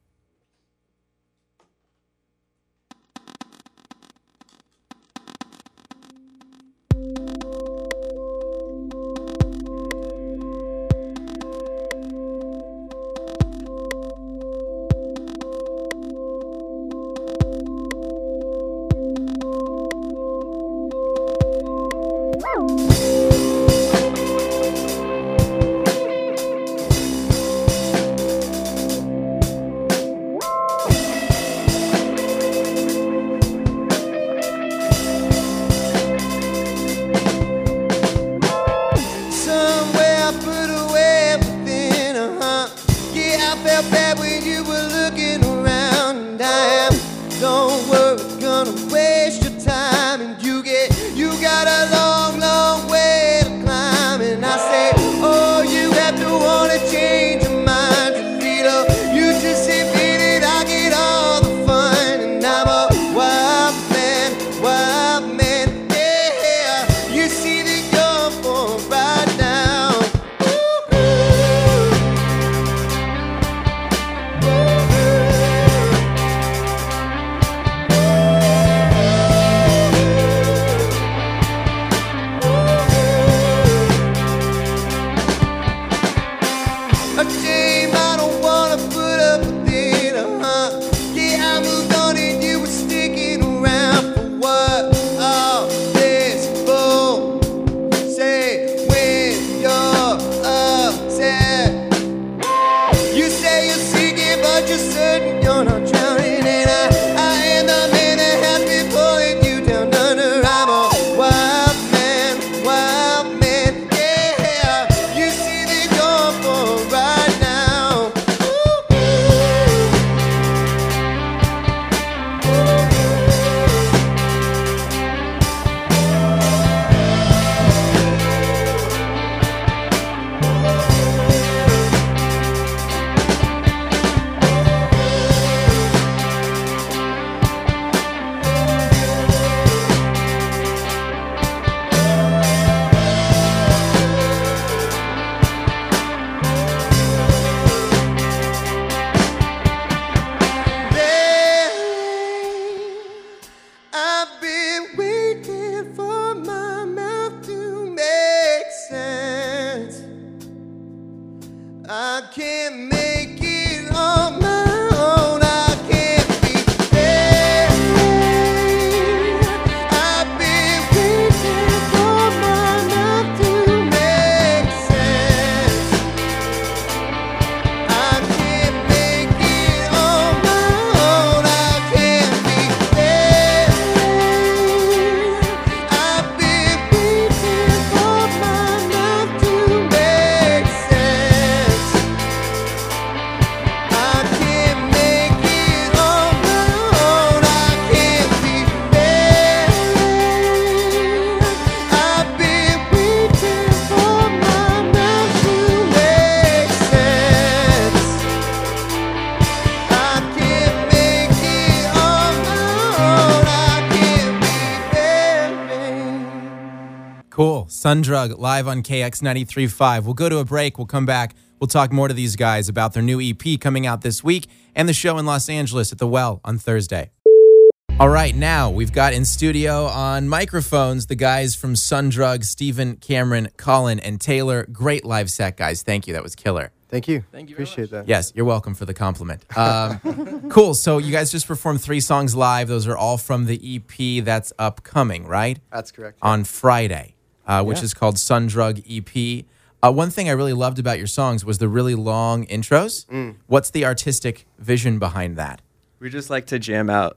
Somewhere put away within a hunt. Yeah, I felt bad when you were looking around, and I am. Don't worry, gonna waste your time, and you get, you got a long, long way to climb. And I say, oh, you have to wanna change your mind, Toledo. You just admit it, I get all the fun, and I'm a wild man, wild man, yeah. You see that you're for right now. A shame I don't wanna put up with it, uh-huh. Yeah, I moved on and you were sticking around for what? All this bull. Say when you're upset. You say you're seeking, but you're certain you're not drowning. Cool. Sundrug live on K X ninety-three point five. We'll go to a break. We'll come back. We'll talk more to these guys about their new E P coming out this week and the show in Los Angeles at the Well on Thursday. All right, now we've got in studio on microphones the guys from Sundrug, Stephen, Cameron, Colin, and Taylor. Great live set, guys. Thank you. That was killer. Thank you. Thank you very Appreciate much. that. Yes, you're welcome for the compliment. Um, cool. So you guys just performed three songs live. Those are all from the E P that's upcoming, right? That's correct. On Friday, uh, which Yeah. is called Sundrug E P. Uh, one thing I really loved about your songs was the really long intros. Mm. What's the artistic vision behind that? We just like to jam out.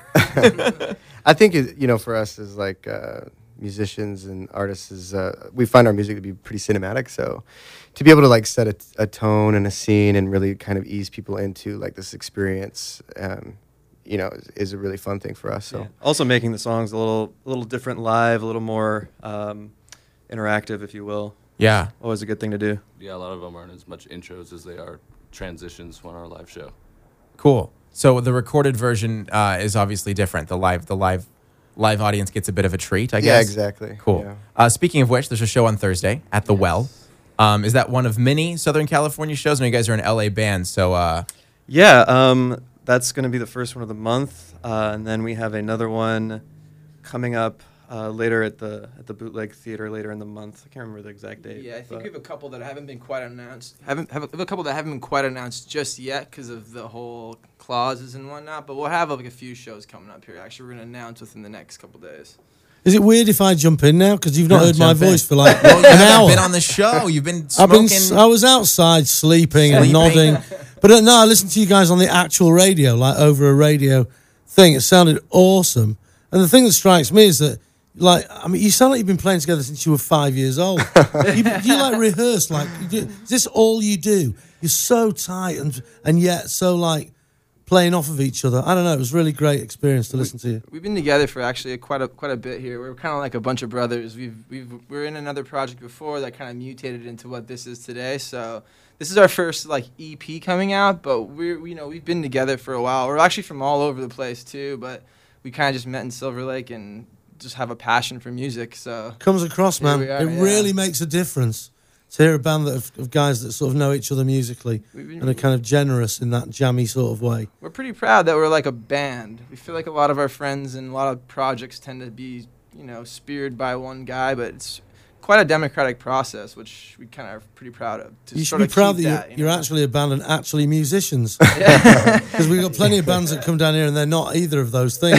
I think, it, you know, for us as like uh, musicians and artists, is uh, we find our music to be pretty cinematic. So to be able to like set a, a tone and a scene and really kind of ease people into like this experience, um, you know, is, is a really fun thing for us. So Yeah. Also making the songs a little, a little different live, a little more um, interactive, if you will. Yeah. Always a good thing to do. Yeah, a lot of them aren't as much intros as they are transitions on our live show. Cool. So the recorded version uh, is obviously different. The live, the live, live audience gets a bit of a treat, I yeah, guess. exactly. Cool. Yeah. Uh, speaking of which, there's a show on Thursday at the Well. Um, is that one of many Southern California shows? I know you guys are an L A band, so uh, Yeah, um, that's going to be the first one of the month, uh, and then we have another one coming up uh, later at the at the Bootleg Theater later in the month. I can't remember the exact date. Yeah, I think but- we have a couple that haven't been quite announced. Haven't have a, have a couple that haven't been quite announced just yet because of the whole clauses and whatnot. But we'll have like a few shows coming up here. Actually, we're gonna announce within the next couple days. Is it weird if I jump in now? Because you've not No, heard my jump in. voice for like well, you an haven't hour. been on the show. You've been I've been. smoking. s- I was outside sleeping, and Sleeping. nodding, but uh, no, I listened to you guys on the actual radio, like over a radio thing. It sounded awesome. And the thing that strikes me is that, like, I mean, you sound like you've been playing together since you were five years old. you, you like rehearse, like, you do, is this all you do? You're so tight and and yet so like playing off of each other. I don't know. It was a really great experience to listen to you. We've been together for actually quite a quite a bit here. We're kind of like a bunch of brothers. We've we've we were in another project before that kind of mutated into what this is today. So this is our first like E P coming out, but we're we, you know we've been together for a while. We're actually from all over the place too, but we kind of just met in Silver Lake and just have a passion for music. So Comes across, Here man. we are, it yeah. really makes a difference to hear a band that of, of guys that sort of know each other musically We've been- and are kind of generous in that jammy sort of way. we're pretty proud that we're like a band. We feel like a lot of our friends and a lot of projects tend to be, you know, speared by one guy, but it's quite a democratic process, which we kind of are pretty proud of. To You should sort be of proud that, keep you're, that, you you're know? actually a band and actually musicians. Because we've got plenty of bands that come down here and they're not either of those things.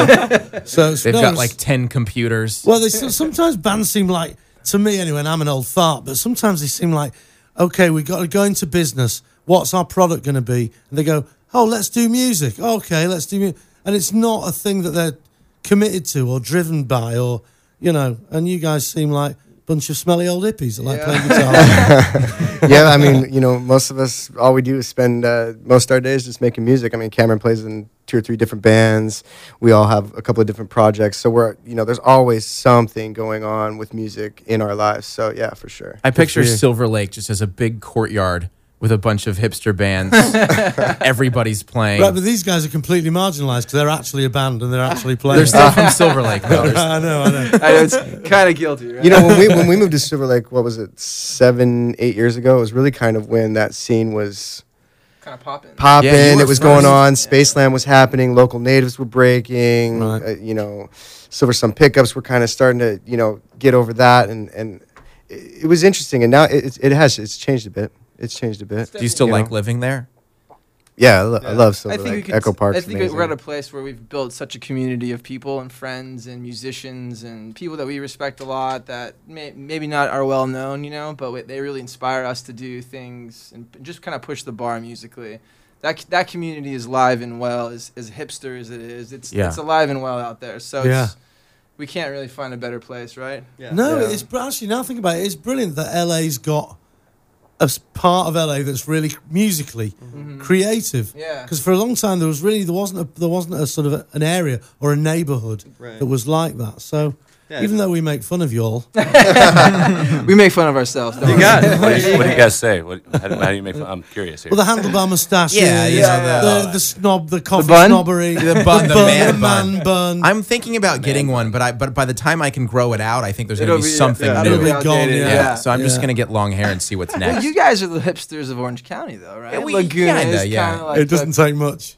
so They've no, got it's- like ten computers. Well, they still, sometimes bands seem like, to me anyway, and I'm an old fart, but sometimes they seem like, okay, we got to go into business. What's our product going to be? And they go, oh, let's do music. Okay, let's do music. And it's not a thing that they're committed to or driven by or, you know, and you guys seem like a bunch of smelly old hippies that like Yeah. playing guitar. yeah, I mean, you know, most of us, all we do is spend uh, most of our days just making music. I mean, Cameron plays in two or three different bands. We all have a couple of different projects. So we're, you know, there's always something going on with music in our lives. So yeah, for sure. I picture for you. Silver Lake just as a big courtyard with a bunch of hipster bands. Everybody's playing. Right, but these guys are completely marginalised because they're actually a band and they're actually playing. They're still from Silver Lake, though. There's- I know, I know. I know, it's kind of guilty, right? You know, when we when we moved to Silver Lake, what was it, seven, eight years ago? It was really kind of when that scene was kind of popping. popping. Yeah, you were it was first. going on. Spaceland was happening. Local natives were breaking. Right. Uh, you know, Silver Sun pickups were kind of starting to, you know, get over that, and and it, it was interesting. And now it it has it's changed a bit. It's changed a bit. Do you still You like know? living there? Yeah, I, lo- I love Silver I think we Lake. could, Echo Park's I think amazing. we're at a place where we've built such a community of people and friends and musicians and people that we respect a lot that may, maybe not are well known, you know, but we, they really inspire us to do things and p- just kind of push the bar musically. That c- that community is live and well, as as hipster as it is. It's Yeah. it's alive and well out there. So Yeah. it's, we can't really find a better place, right? Yeah. No, Yeah. it's br- actually, now think about it, it's brilliant that L A's got a s- part of L A that's really musically creative. Yeah. Because for a long time there was really there wasn't a, there wasn't a sort of a, an area or a neighborhood Right. that was like that. So Yeah. Even though we make fun of you all. We make fun of ourselves. Don't You we? got it. What do you, what do you guys say? What, how, do, how do you make fun? I'm curious here. Well, the handlebar moustaches, Yeah, you know, the, the- the snob, the coffee bun? snobbery, The bun, the bun, man the bun. man bun. I'm thinking about getting one, but I but by the time I can grow it out, I think there's going It'll to be be- something yeah, new. It'll be outdated, gone, yeah. yeah. So I'm just Yeah. going to get long hair and see what's Well, next. you guys are the hipsters of Orange County, though, right? Yeah, we- Laguna kinda, is yeah. kinda like It doesn't the- take much.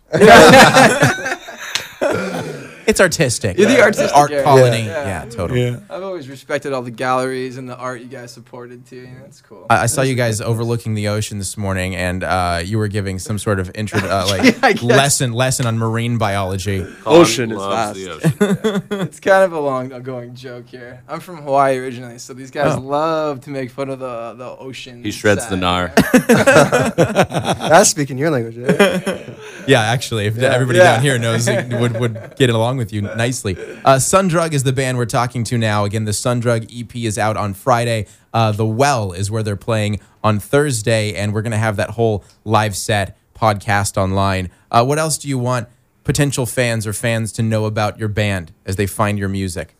It's artistic. You're the artistic art area. colony. Yeah. Yeah, totally. Yeah. I've always respected all the galleries and the art you guys supported too. You know, it's cool. I I saw you guys overlooking the ocean this morning, and uh, you were giving some sort of intro, uh, I like guess. lesson lesson on marine biology. Colin Ocean is loves vast. the ocean. It's kind of a long ongoing joke here. I'm from Hawaii originally, so these guys Oh. love to make fun of the the ocean. He shreds the side, gnar. you know? That's speaking your language. Right? Yeah, actually, if everybody Yeah. down here knows, it would would get along with you nicely. Uh, Sundrug is the band we're talking to now. Again, the Sundrug E P is out on Friday. Uh, the Well is where they're playing on Thursday, and we're going to have that whole live set podcast online. Uh, what else do you want potential fans or fans to know about your band as they find your music?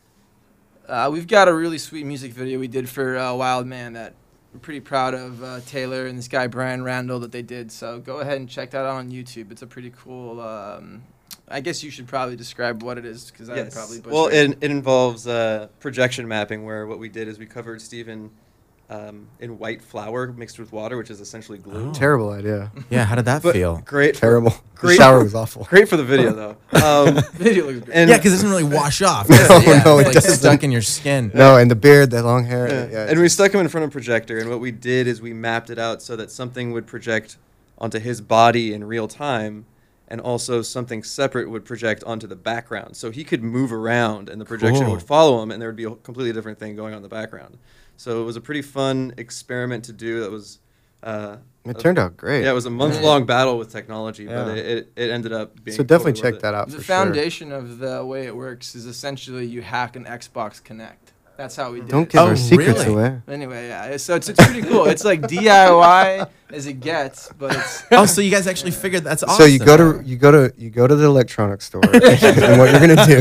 Uh, we've got a really sweet music video we did for uh, Wild Man that we're pretty proud of, uh, Taylor and this guy Brian Randall that they did. So go ahead and check that out on YouTube. It's a pretty cool. Um, I guess you should probably describe what it is because I would Yes. probably butcher Well, it. it, it involves uh, projection mapping, where what we did is we covered Steven um, in white flour mixed with water, which is essentially glue. Terrible idea. Yeah, how did that But feel? Great. for- Terrible. The Great. shower was awful. Great for the video, though. Um, Video looks great. and Yeah, because it doesn't really wash off. No, does it? Yeah, no, it's it like doesn't. stuck in your skin. No, and the beard, the long hair. Yeah. Yeah, and we stuck him in front of a projector, and what we did is we mapped it out so that something would project onto his body in real time, and also something separate would project onto the background. So he could move around, and the projection Cool. would follow him, and there would be a completely different thing going on in the background. So it was a pretty fun experiment to do. That was. Uh, It a- turned out great. Yeah, it was a month-long battle with technology, Yeah. but it, it, it ended up being. So definitely totally worth check it. that out The for sure. foundation of the way it works is essentially you hack an Xbox Connect. That's how we did Don't it. give Oh, our secrets really? away. Anyway, yeah. So it's, it's pretty cool. It's like D I Y as it gets, but it's Oh, so you guys actually figured that's awesome. So you go to you go to you go to the electronics store, and what you're gonna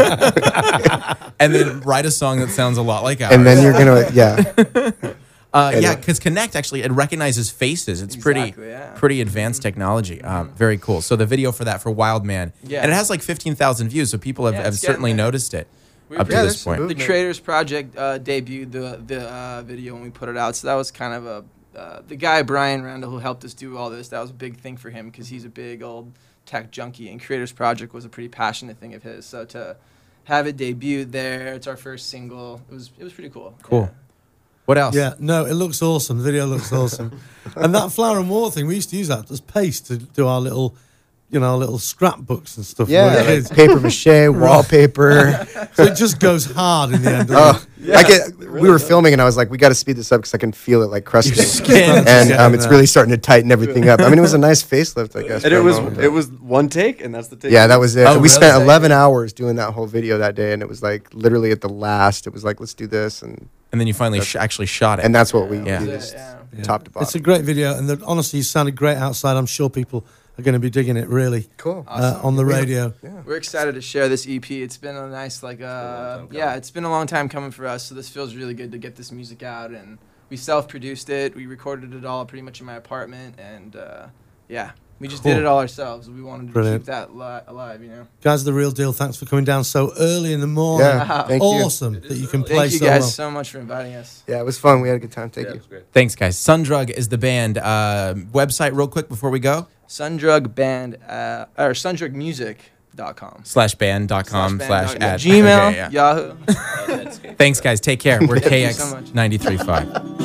do, and then write a song that sounds a lot like ours. and then you're gonna yeah. Uh, And, yeah, uh, because Connect actually it recognizes faces. It's Exactly, pretty yeah. pretty advanced technology. Um, very cool. So the video for that for Wild Man, Yeah. and it has like fifteen thousand views, so people have, Yeah, have it's getting certainly there. noticed it We up to appreciate this there's some point. The movement. Traders Project uh, debuted the the uh, video when we put it out, so that was kind of a uh, the guy Brian Randall who helped us do all this. That was a big thing for him because he's a big old tech junkie, and Creators Project was a pretty passionate thing of his. So to have it debuted there, it's our first single. It was it was pretty cool. Cool. Yeah. What else? Yeah, no, it looks awesome. The video looks awesome. And that flour and water thing, we used to use that as paste to do our little, you know, our little scrapbooks and stuff. Yeah, when we were like kids. paper mache, wallpaper. So it just goes hard in the end. Oh, doesn't it? I get. We were filming, and I was like, "We got to speed this up because I can feel it like crusting." skin. and Yeah, um, it's no. really starting to tighten everything up. I mean, it was a nice facelift, I guess. And for it a was moment. it was one take, and that's the take. Yeah, that was it. Oh, we really? spent eleven hours doing that whole video that day, and it was like literally at the last. It was like, let's do this, and And then you finally sh- actually shot it. and that's what we Yeah. used, Yeah. Yeah. top to bottom. It's a great video, and the, honestly, you sounded great outside. I'm sure people are going to be digging it really cool. uh, on the radio. We're excited to share this E P. It's been a nice, like, uh, yeah, it's been a long time coming for us. So this feels really good to get this music out, and we self-produced it. We recorded it all pretty much in my apartment, and uh, yeah, we just did Cool. it all ourselves. We wanted to Brilliant. keep that li- alive, you know. Guys, the real deal. Thanks for coming down so early in the morning. Yeah, thank you. awesome that you can play Thank you so guys well. so much for inviting us. Yeah, it was fun. We had a good time. Thank Yeah, you. it was great. Thanks, guys. Sundrug is the band. Uh, website, real quick, before we go. Sundrug Band, uh, or sundrug music dot com. Slash band dot com slash band dot- ad. Gmail, Okay, yeah. Yahoo. Thanks, guys. Take care. We're Thank K you X so much. ninety-three point five.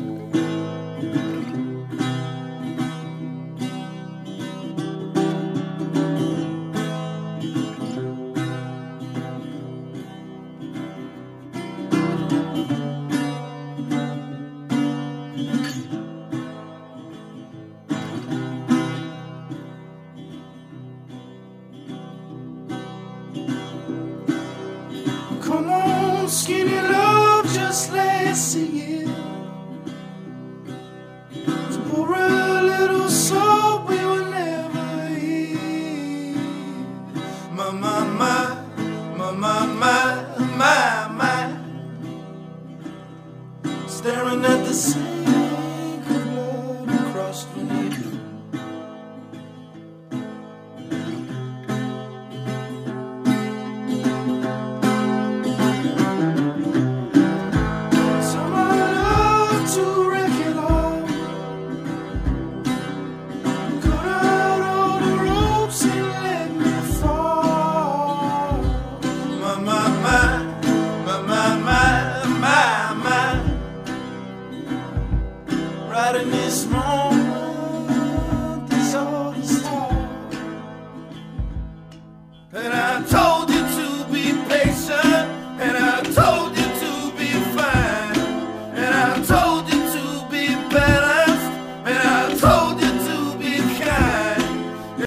Come on, skinny love, just let's sing it. To pour a little salt we will never hear. My, my, my, my, my, my, my, my. this moment.